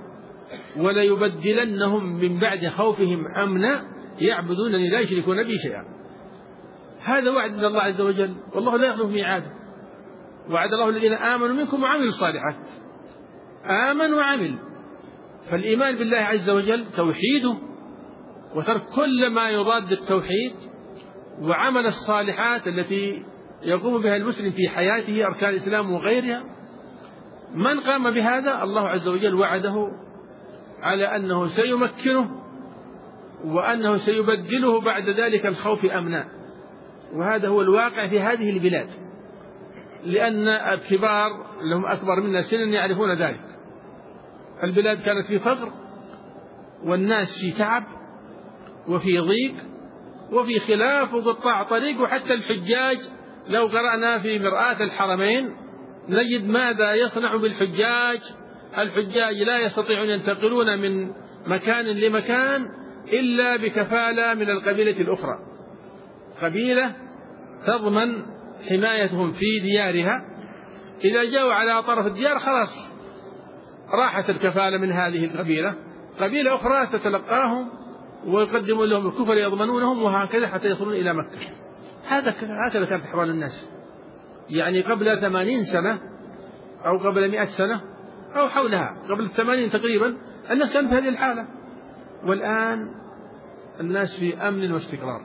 وليبدلنهم من بعد خوفهم أمنا يعبدونني لا يشركون بي شيئا. هذا وعد من الله عز وجل، والله لا يخلف ميعاده. وعد الله الذين آمنوا منكم وعملوا الصالحات. آمن وعمل، فالإيمان بالله عز وجل توحيده وترك كل ما يضاد التوحيد، وعمل الصالحات التي يقوم بها المسلم في حياته أركان الإسلام وغيرها. من قام بهذا الله عز وجل وعده على أنه سيمكنه وأنه سيبدله بعد ذلك الخوف أمنا. وهذا هو الواقع في هذه البلاد، لأن الكبار لهم أكبر منا سنا يعرفون ذلك. البلاد كانت في فقر والناس في تعب وفي ضيق وفي خلاف وقطاع طريق. وحتى الحجاج لو قرأنا في مرآة الحرمين نجد ماذا يصنع بالحجاج. الحجاج لا يستطيعون ينتقلون من مكان لمكان إلا بكفالة من القبيلة الأخرى، قبيلة تضمن حمايتهم في ديارها. إذا جاءوا على طرف الديار خلاص راحت الكفالة من هذه القبيلة، قبيلة أخرى تتلقاهم ويقدمون لهم الكفر يضمنونهم، وهكذا حتى يصلون إلى مكة. هذا هكذا كانت أحوال الناس، يعني قبل ثمانين سنة أو قبل مئة سنة أو حولها، قبل ثمانين تقريبا الناس كانوا في هذه الحالة. والآن الناس في أمن واستقرار.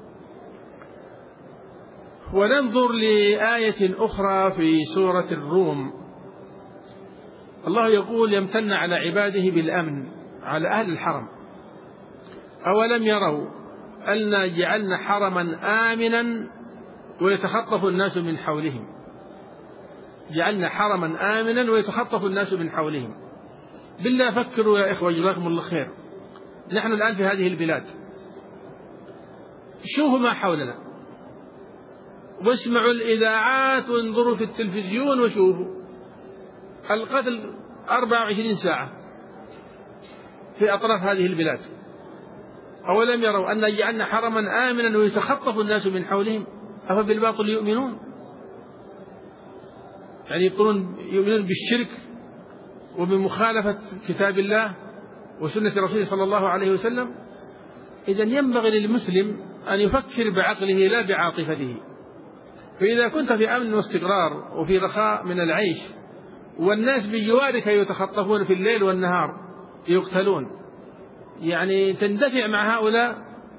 وننظر لآية أخرى في سورة الروم. الله يقول: يمتن على عباده بالأمن على أهل الحرم. أولم يروا أنا جعلنا حرما آمنا ويتخطف الناس من حولهم. جعلنا حرما آمنا ويتخطف الناس من حولهم. بالله فكروا يا إخوة جزاكم الله خير، نحن الآن في هذه البلاد، شوفوا ما حولنا واسمعوا الإذاعات وانظروا في التلفزيون وشوفوا القتل أربع وعشرين ساعة في أطراف هذه البلاد. أولم يروا أن جعلنا حرما آمنا ويتخطف الناس من حولهم أفبالباطل يؤمنون؟ يعني يقولون يؤمنون بالشرك وبمخالفة كتاب الله وسنة رسوله صلى الله عليه وسلم. إذن ينبغي للمسلم أن يفكر بعقله لا بعاطفته. فإذا كنت في أمن واستقرار وفي رخاء من العيش والناس بجوارك يتخطفون في الليل والنهار يقتلون، يعني تندفع مع هؤلاء.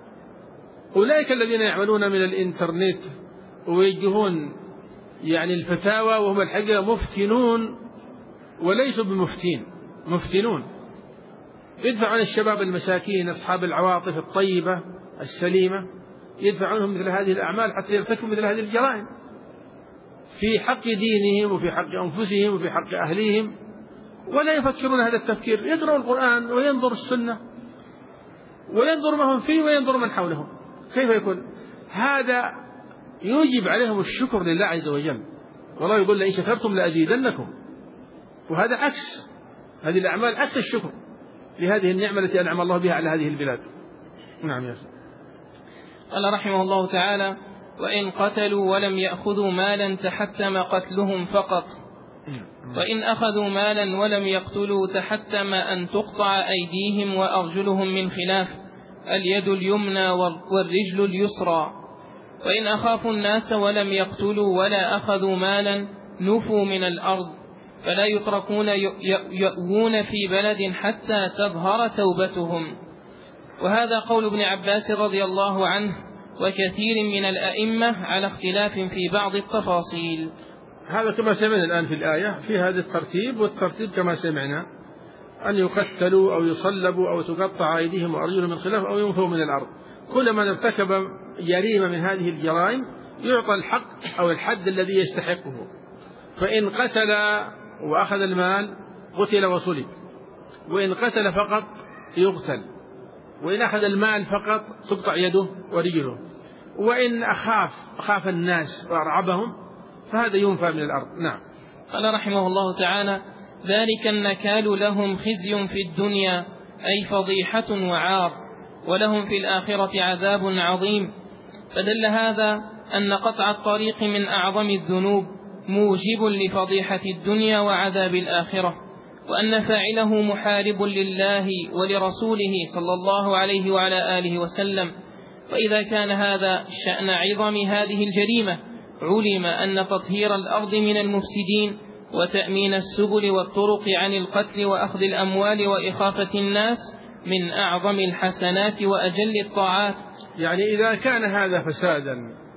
أولئك الذين يعملون من الإنترنت ويوجهون يعني الفتاوى وهم الحقيقة مفتنون وليسوا بمفتين، مفتنون يدفعون الشباب المساكين أصحاب العواطف الطيبة السليمة، يدفعونهم مثل هذه الأعمال حتى يرتكبوا مثل هذه الجرائم في حق دينهم وفي حق أنفسهم وفي حق أهليهم، ولا يفكرون هذا التفكير. يقرأ القرآن وينظر السنة وينظر ما هم فيه وينظر من حولهم. كيف يكون هذا؟ يوجب عليهم الشكر لله عز وجل، والله يقول لئن شكرتم لأزيدنكم، وهذا عكس هذه الأعمال، عكس الشكر لهذه النعمة التي أنعم الله بها على هذه البلاد. نعم يا سيدي. قال رحمه الله تعالى: وإن قتلوا ولم يأخذوا مالا تحتم قتلهم فقط، وإن أخذوا مالا ولم يقتلوا تحتم أن تقطع أيديهم وأرجلهم من خلاف، اليد اليمنى والرجل اليسرى. وإن أخافوا الناس ولم يقتلوا ولا أخذوا مالا نفوا من الأرض، فلا يتركون يأوون في بلد حتى تظهر توبتهم. وهذا قول ابن عباس رضي الله عنه وكثير من الأئمة على اختلاف في بعض التفاصيل. هذا كما سمعنا الآن في الآية في هذا الترتيب، والترتيب كما سمعنا أن يقتلوا أو يصلبوا أو تقطع أيديهم وأرجلهم من خلاف أو ينفوا من الأرض. كل من ارتكب جريمة من هذه الجرائم يعطى الحق أو الحد الذي يستحقه. فإن قتل وأخذ المال قتل وصلب، وإن قتل فقط يقتل، وإن أخذ المال فقط تقطع يده ورجله، وإن أخاف أخاف الناس وأرعبهم فهذا ينفى من الأرض. نعم. قال رحمه الله تعالى: ذلك النكال لهم خزي في الدنيا أي فضيحة وعار، ولهم في الآخرة عذاب عظيم. فدل هذا أن قطع الطريق من أعظم الذنوب موجب لفضيحة الدنيا وعذاب الآخرة، وأن فاعله محارب لله ولرسوله صلى الله عليه وعلى آله وسلم. وإذا كان هذا شأن عظم هذه الجريمة علم أن تطهير الأرض من المفسدين وتأمين السبل والطرق عن القتل وأخذ الأموال وإخافة الناس من أعظم الحسنات وأجل الطاعات. يعني إذا كان هذا فسادا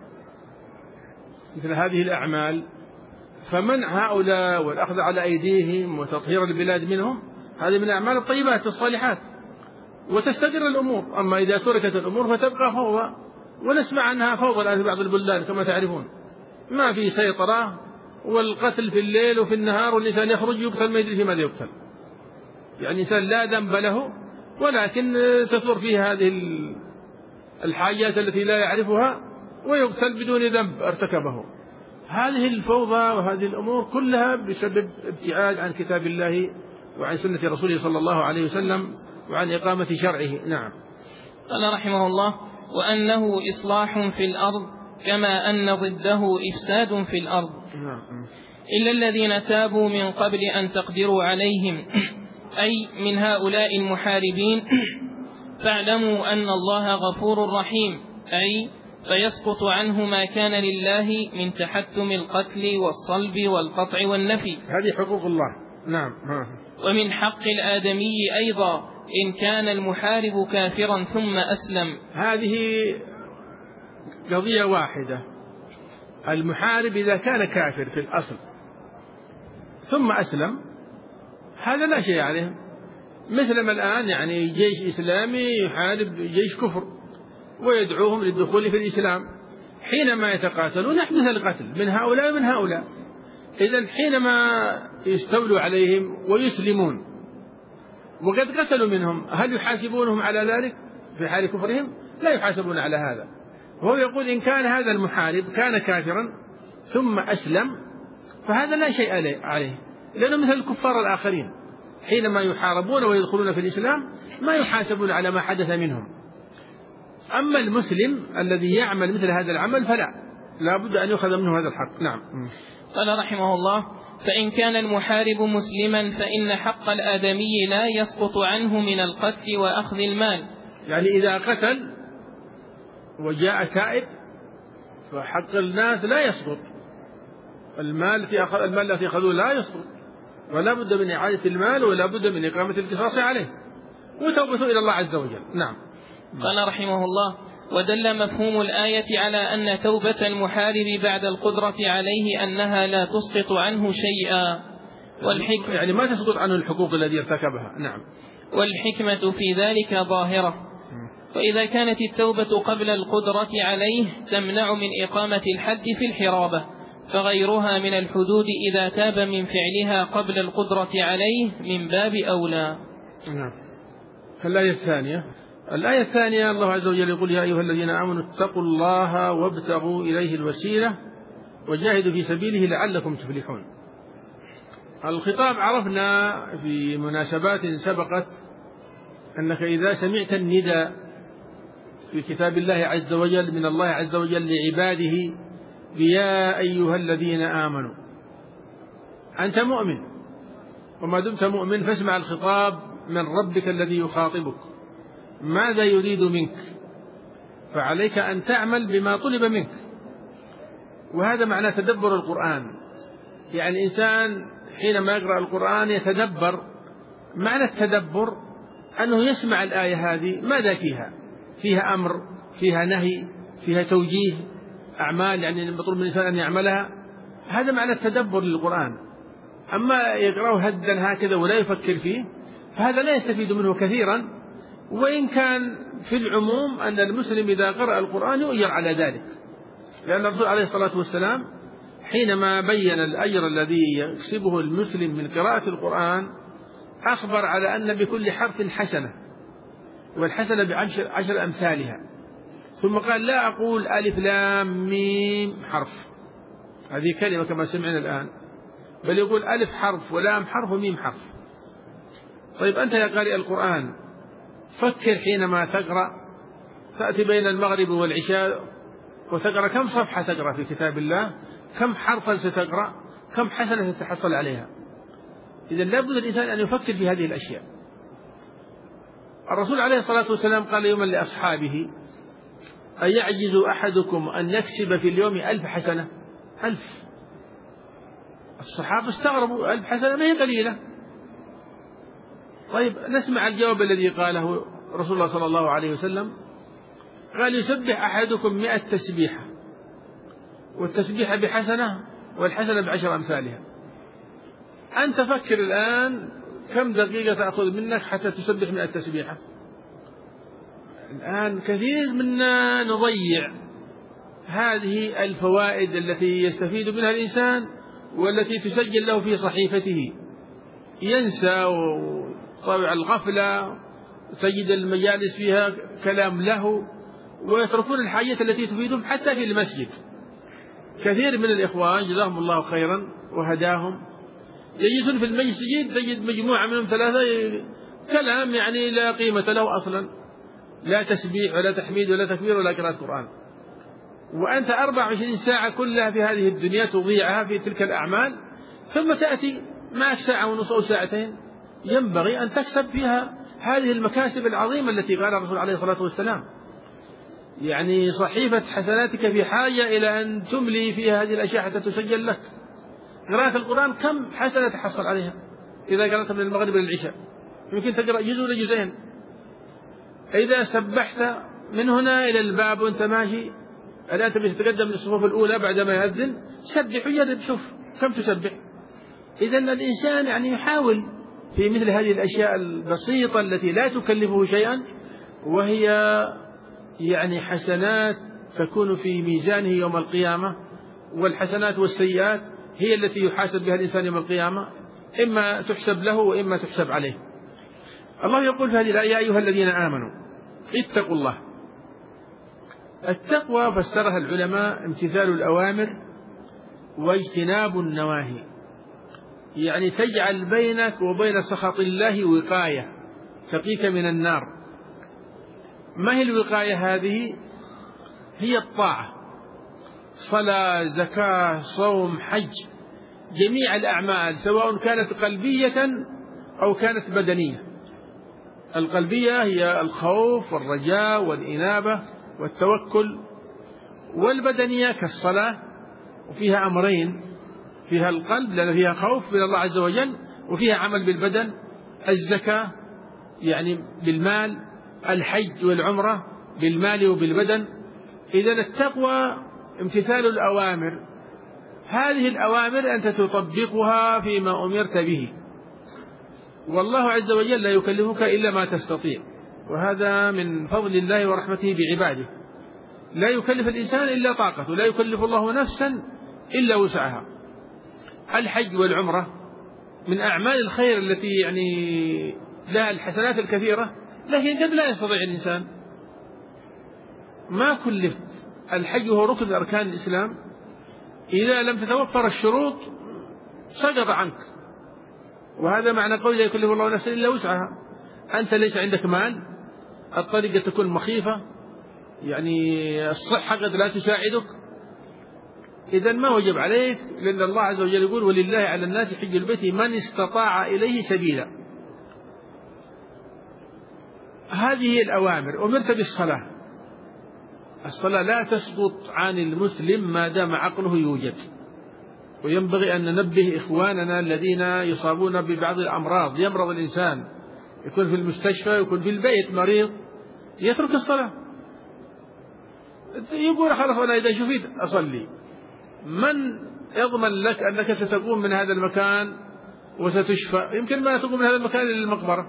مثل هذه الأعمال فمنع هؤلاء والأخذ على أيديهم وتطهير البلاد منهم هذه من أعمال الطيبات الصالحات وتستقر الأمور. أما إذا تركت الأمور فتبقى فوضى، ونسمع عنها فوضى الآن في بعض البلدان كما تعرفون، ما في سيطرة، والقتل في الليل وفي النهار، والإنسان يخرج يقتل ما يدري في ماذا يقتل. يعني إنسان لا ذنب له ولكن تثور فيه هذه الحاجات التي لا يعرفها ويقتل بدون ذنب ارتكبه. هذه الفوضى وهذه الأمور كلها بسبب ابتعاد عن كتاب الله وعن سنة رسوله صلى الله عليه وسلم وعن إقامة شرعه. نعم. قال رحمه الله: وأنه إصلاح في الأرض كما أن ضده إفساد في الأرض، إلا الذين تابوا من قبل أن تقدروا عليهم، أي من هؤلاء المحاربين، فاعلموا أن الله غفور رحيم، أي فيسقط عنه ما كان لله من تحتم القتل والصلب والقطع والنفي. هذه حقوق الله. نعم. ومن حق الآدمي أيضا إن كان المحارب كافرا ثم أسلم. هذه قضية واحدة. المحارب إذا كان كافر في الأصل ثم أسلم هذا لا شيء عليه، مثل ما الآن يعني جيش إسلامي يحارب جيش كفر ويدعوهم للدخول في الإسلام، حينما يتقاتلون يحدث القتل من هؤلاء ومن هؤلاء. إذن حينما يستولوا عليهم ويسلمون وقد قتلوا منهم هل يحاسبونهم على ذلك في حال كفرهم؟ لا يحاسبون على هذا. وهو يقول إن كان هذا المحارب كان كافرا ثم أسلم فهذا لا شيء عليه، لأنه مثل الكفار الآخرين حينما يحاربون ويدخلون في الإسلام ما يحاسبون على ما حدث منهم. أما المسلم الذي يعمل مثل هذا العمل فلا، لا بد أن يؤخذ منه هذا الحق. نعم. قال رحمه الله: فإن كان المحارب مسلما فإن حق الآدمي لا يسقط عنه من القتل وأخذ المال. يعني إذا قتل وجاء تائب فحق الناس لا يسقط، المال الذي أخذ المال الذي أخذوه لا يسقط، ولا بد من إعادة المال ولا بد من إقامة القصاص عليه وتوبته إلى الله عز وجل. نعم. قال رحمه الله: ودل مفهوم الآية على أن توبة المحارب بعد القدرة عليه أنها لا تسقط عنه شيئا، والحكمة يعني ما تسقط عنه الحقوق التي ارتكبها. نعم. والحكمة في ذلك ظاهرة. وإذا كانت التوبة قبل القدرة عليه تمنع من إقامة الحد في الحرابة، فغيرها من الحدود إذا تاب من فعلها قبل القدرة عليه من باب أولى. نعم. الآية الثانية الآية الثانية الله عز وجل يقول: يا أيها الذين آمنوا اتقوا الله وابتغوا إليه الوسيلة وجاهدوا في سبيله لعلكم تفلحون. الخطاب عرفنا في مناسبات سبقت أنك إذا سمعت النداء في كتاب الله عز وجل من الله عز وجل لعباده يا أيها الذين آمنوا، أنت مؤمن، وما دمت مؤمن فاسمع الخطاب من ربك الذي يخاطبك ماذا يريد منك، فعليك أن تعمل بما طلب منك. وهذا معنى تدبر القرآن، يعني الإنسان حينما يقرأ القرآن يتدبر. معنى التدبر أنه يسمع الآية هذه ماذا فيها، فيها أمر، فيها نهي، فيها توجيه أعمال يعني مطلوب من الإنسان أن يعملها. هذا معنى التدبر للقرآن. أما يقرأه هدا هكذا ولا يفكر فيه فهذا لا يستفيد منه كثيرا، وإن كان في العموم أن المسلم إذا قرأ القرآن يؤجر على ذلك، لأن الرسول عليه الصلاة والسلام حينما بين الأجر الذي يكسبه المسلم من قراءة القرآن أخبر على أن بكل حرف حسنة، والحسنة بعشر عشر أمثالها، ثم قال: لا أقول ألف لام ميم حرف، هذه كلمة كما سمعنا الآن، بل يقول ألف حرف ولام حرف وميم حرف. طيب أنت يا قارئ القرآن فكر حينما تقرأ، تأتي بين المغرب والعشاء وتقرأ كم صفحة تقرأ في كتاب الله، كم حرفا ستقرأ، كم حسنة ستحصل عليها. إذا لابد الإنسان أن يفكر في هذه الأشياء. الرسول عليه الصلاة والسلام قال يوما لأصحابه: أيعجز أحدكم أن يكسب في اليوم ألف حسنة؟ ألف. الصحابة استغربوا، ألف حسنة ما هي قليلة. طيب نسمع الجواب الذي قاله رسول الله صلى الله عليه وسلم، قال: يسبح أحدكم مئة تسبيحة، والتسبيحة بحسنة والحسنة بعشر أمثالها. أنت فكر الآن كم دقيقة تأخذ منك حتى تسبح مئة تسبيحة؟ الآن كثير منا نضيع هذه الفوائد التي يستفيد منها الإنسان والتي تسجل له في صحيفته، ينسى وطبع الغفلة، تجد المجالس فيها كلام له، ويتركون الحاجات التي تفيدهم حتى في المسجد. كثير من الإخوان جزاهم الله خيرا وهداهم يجلسون في المسجد تجد مجموعة منهم ثلاثة كلام يعني لا قيمة له أصلا، لا تسبيح ولا تحميد ولا تكبير ولا قراءة قرآن، وأنت أربع وعشرين ساعة كلها في هذه الدنيا تضيعها في تلك الأعمال، ثم تأتي معك ساعة ونص أو ساعتين ينبغي أن تكسب فيها هذه المكاسب العظيمة التي قال الرسول عليه الصلاة والسلام. يعني صحيفة حسناتك في حاجة إلى أن تملي فيها هذه الأشياء حتى تسجل لك. قراءة القرآن كم حسنة تحصل عليها إذا قرأت من المغرب للعشاء؟ يمكن تقرأ جزء ولا جزئين. إذا سبحت من هنا إلى الباب وأنت ماشي، الآن تبي تتقدم للصفوف الأولى بعدما يأذن، سبح وجرب شوف كم تسبح. إذا الإنسان يعني يحاول في مثل هذه الأشياء البسيطة التي لا تكلفه شيئا، وهي يعني حسنات تكون في ميزانه يوم القيامة، والحسنات والسيئات هي التي يحاسب بها الإنسان يوم القيامة، إما تحسب له وإما تحسب عليه. الله يقول في هذه الآية: يا أيها الذين آمنوا اتقوا الله. التقوى فسرها العلماء امتثال الأوامر واجتناب النواهي، يعني تجعل بينك وبين سخط الله وقاية تقيك من النار. ما هي الوقاية هذه؟ هي الطاعة، صلاة، زكاة، صوم، حج، جميع الأعمال سواء كانت قلبية أو كانت بدنية. القلبية هي الخوف والرجاء والإنابة والتوكل، والبدنية كالصلاة، وفيها أمرين، فيها القلب لأن فيها خوف من الله عز وجل، وفيها عمل بالبدن. الزكاة يعني بالمال، الحج والعمرة بالمال وبالبدن. إذن التقوى امتثال الأوامر، هذه الأوامر أنت تطبقها فيما أمرت به، والله عز وجل لا يكلفك إلا ما تستطيع، وهذا من فضل الله ورحمته بعباده. لا يكلف الإنسان إلا طاقته، لا يكلف الله نفسا إلا وسعها. الحج والعمرة من أعمال الخير التي يعني لها الحسنات الكثيرة، لكن قد لا يستطيع الإنسان. ما كلفت. الحج هو ركن من أركان الإسلام، إذا لم تتوفر الشروط سقط عنك، وهذا معنى قول لا يكلف الله نفسا إلا وسعها. أنت ليس عندك مال، الطريقة تكون مخيفة، يعني الصحة قد لا تساعدك، إذن ما وجب عليك، لأن الله عز وجل يقول ولله على الناس حج البيت من استطاع إليه سبيلا. هذه الأوامر. أمرت بالصلاة، الصلاة لا تسقط عن المسلم ما دام عقله يوجد، وينبغي أن ننبه إخواننا الذين يصابون ببعض الأمراض. يمرض الإنسان، يكون في المستشفى، يكون في البيت مريض، يترك الصلاة، يقول خلاص أنا إذا شفيت أصلي. من يضمن لك أنك ستقوم من هذا المكان وستشفى؟ يمكن ما تقوم من هذا المكان إلى المقبرة.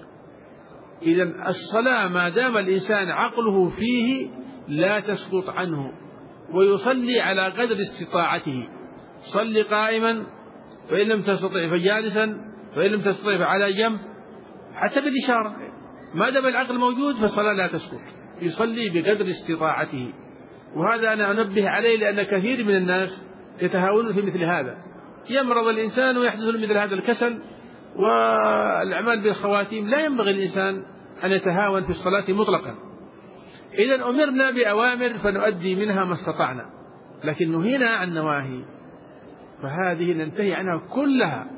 إذن الصلاة ما دام الإنسان عقله فيه لا تسقط عنه، ويصلي على قدر استطاعته. صلي قائما، فإن لم تستطع فجالسا، فإن لم تستطع فعلى جنب، حتى بالإشارة. ما دام العقل موجود فالصلاة لا تسقط، يصلي بقدر استطاعته. وهذا أنا أنبه عليه، لأن كثير من الناس يتهاونون في مثل هذا. يمرض الإنسان ويحدث مثل هذا الكسل والأعمال بالخواتيم. لا ينبغي الإنسان أن يتهاون في الصلاة مطلقا. إذن أمرنا بأوامر فنؤدي منها ما استطعنا، لكن نهينا عن نواهي فهذه ننتهي عنها كلها.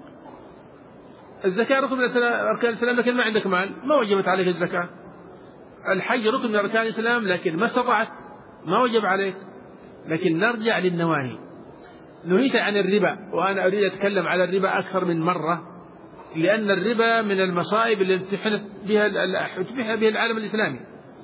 الزكاة ركن من أركان الإسلام، لكن ما عندك مال ما وجبت عليك الزكاة. الحج ركن من أركان الإسلام، لكن ما استطعت ما وجب عليك. لكن نرجع للنواهي. نهيت عن الربا، وأنا أريد أتكلم على الربا أكثر من مرة، لأن الربا من المصائب اللي امتحنت بها بها العالم الإسلامي.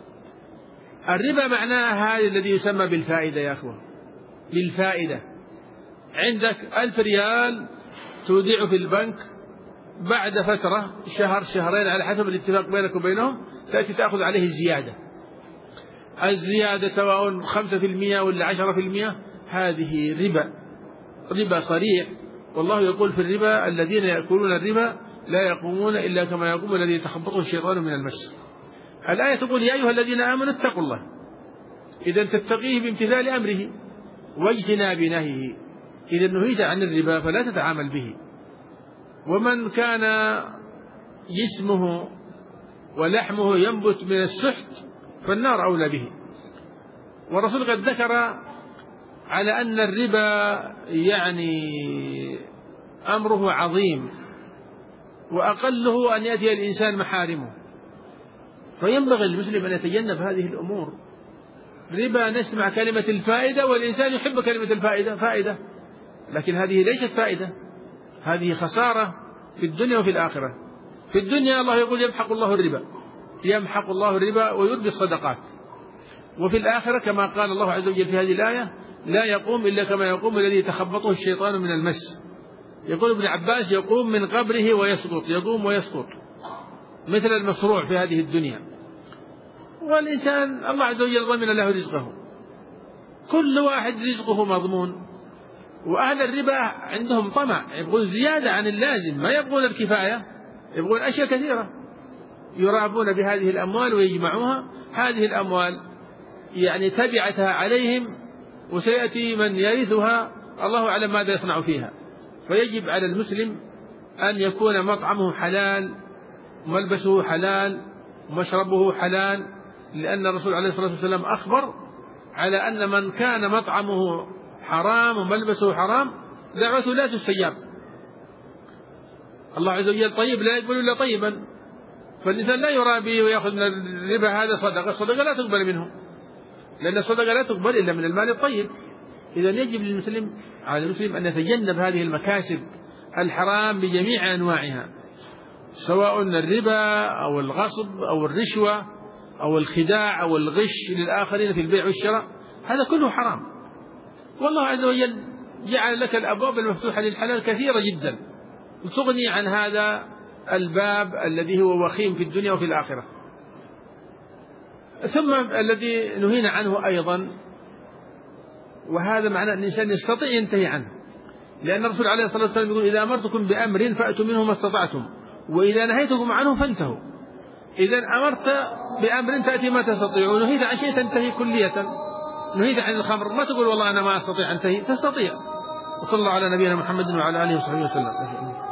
الربا معناه هذا الذي يسمى بالفائدة يا أخوة، بالفائدة. عندك ألف ريال تودع في البنك، بعد فترة شهر شهرين على حسب الاتفاق بينك وبينهم تأتي تأخذ عليه الزيادة. الزيادة سواء خمسة في المئة ولا عشرة في المئة، هذه ربا، ربا صريح. والله يقول في الربا الذين يأكلون الربا لا يقومون إلا كما يقوم الذي يتخبطه الشيطان من المس. الآية تقول يا أيها الذين آمنوا اتقوا الله، إذا تتقيه بامتثال أمره واجتناب نهيه. إذا نهيت عن الربا فلا تتعامل به. ومن كان جسمه ولحمه ينبت من السحت فالنار أولى به. والرسول قد ذكر على أن الربا يعني أمره عظيم، وأقله أن يأتي الإنسان محارمه، فينبغي المسلم أن يتجنب هذه الأمور. ربا نسمع كلمة الفائدة والإنسان يحب كلمة الفائدة، فائدة، لكن هذه ليست فائدة، هذه خسارة في الدنيا وفي الآخرة. في الدنيا الله يقول يمحق الله الربا، يمحق الله الربا ويربي الصدقات. وفي الآخرة كما قال الله عز وجل في هذه الآية لا يقوم إلا كما يقوم الذي يتخبطه الشيطان من المس. يقول ابن عباس يقوم من قبره ويسقط، يقوم ويسقط مثل المصروع في هذه الدنيا. والإنسان الله عز وجل ضمن له رزقه، كل واحد رزقه مضمون. وأهل الربا عندهم طمع، يبغون زيادة عن اللازم، ما يبغون الكفاية، يبغون أشياء كثيرة. يرابون بهذه الأموال ويجمعوها. هذه الأموال يعني تبعتها عليهم، وسيأتي من يرثها الله أعلم ماذا يصنع فيها. فيجب على المسلم أن يكون مطعمه حلال، وملبسه حلال، ومشربه حلال، لأن الرسول عليه الصلاة والسلام أخبر على أن من كان مطعمه حرام وملبسه حرام دعوته لا تستجاب. الله عز وجل طيب لا يقبل إلا طيبا، فالإنسان لا يرابي ويأخذ من الربا هذا صدقة، الصدقة لا تقبل منه، لأن الصدقة لا تقبل إلا من المال الطيب. إذا يجب للمسلم على المسلم أن يتجنب هذه المكاسب الحرام بجميع أنواعها، سواء الربا أو الغصب أو الرشوة أو الخداع أو الغش للآخرين في البيع والشراء، هذا كله حرام. والله عز وجل جعل لك الأبواب المفتوحة للحلال كثيرة جدا، تغني عن هذا الباب الذي هو وخيم في الدنيا وفي الآخرة. ثم الذي نهينا عنه أيضا، وهذا معنى أن الإنسان يستطيع ينتهي عنه، لأن الرسول عليه الصلاة والسلام يقول إذا أمرتكم بأمر فأتوا منه ما استطعتم وإذا نهيتكم عنه فانتهوا. إذا أمرت بأمر تأتي ما تستطيع، ونهيت عن شيء تنتهي كلية. نهيت عن الخمر ما تقول والله أنا ما أستطيع أنتهي، تستطيع. وصلى الله على نبينا محمد وعلى آله وصحبه وسلم.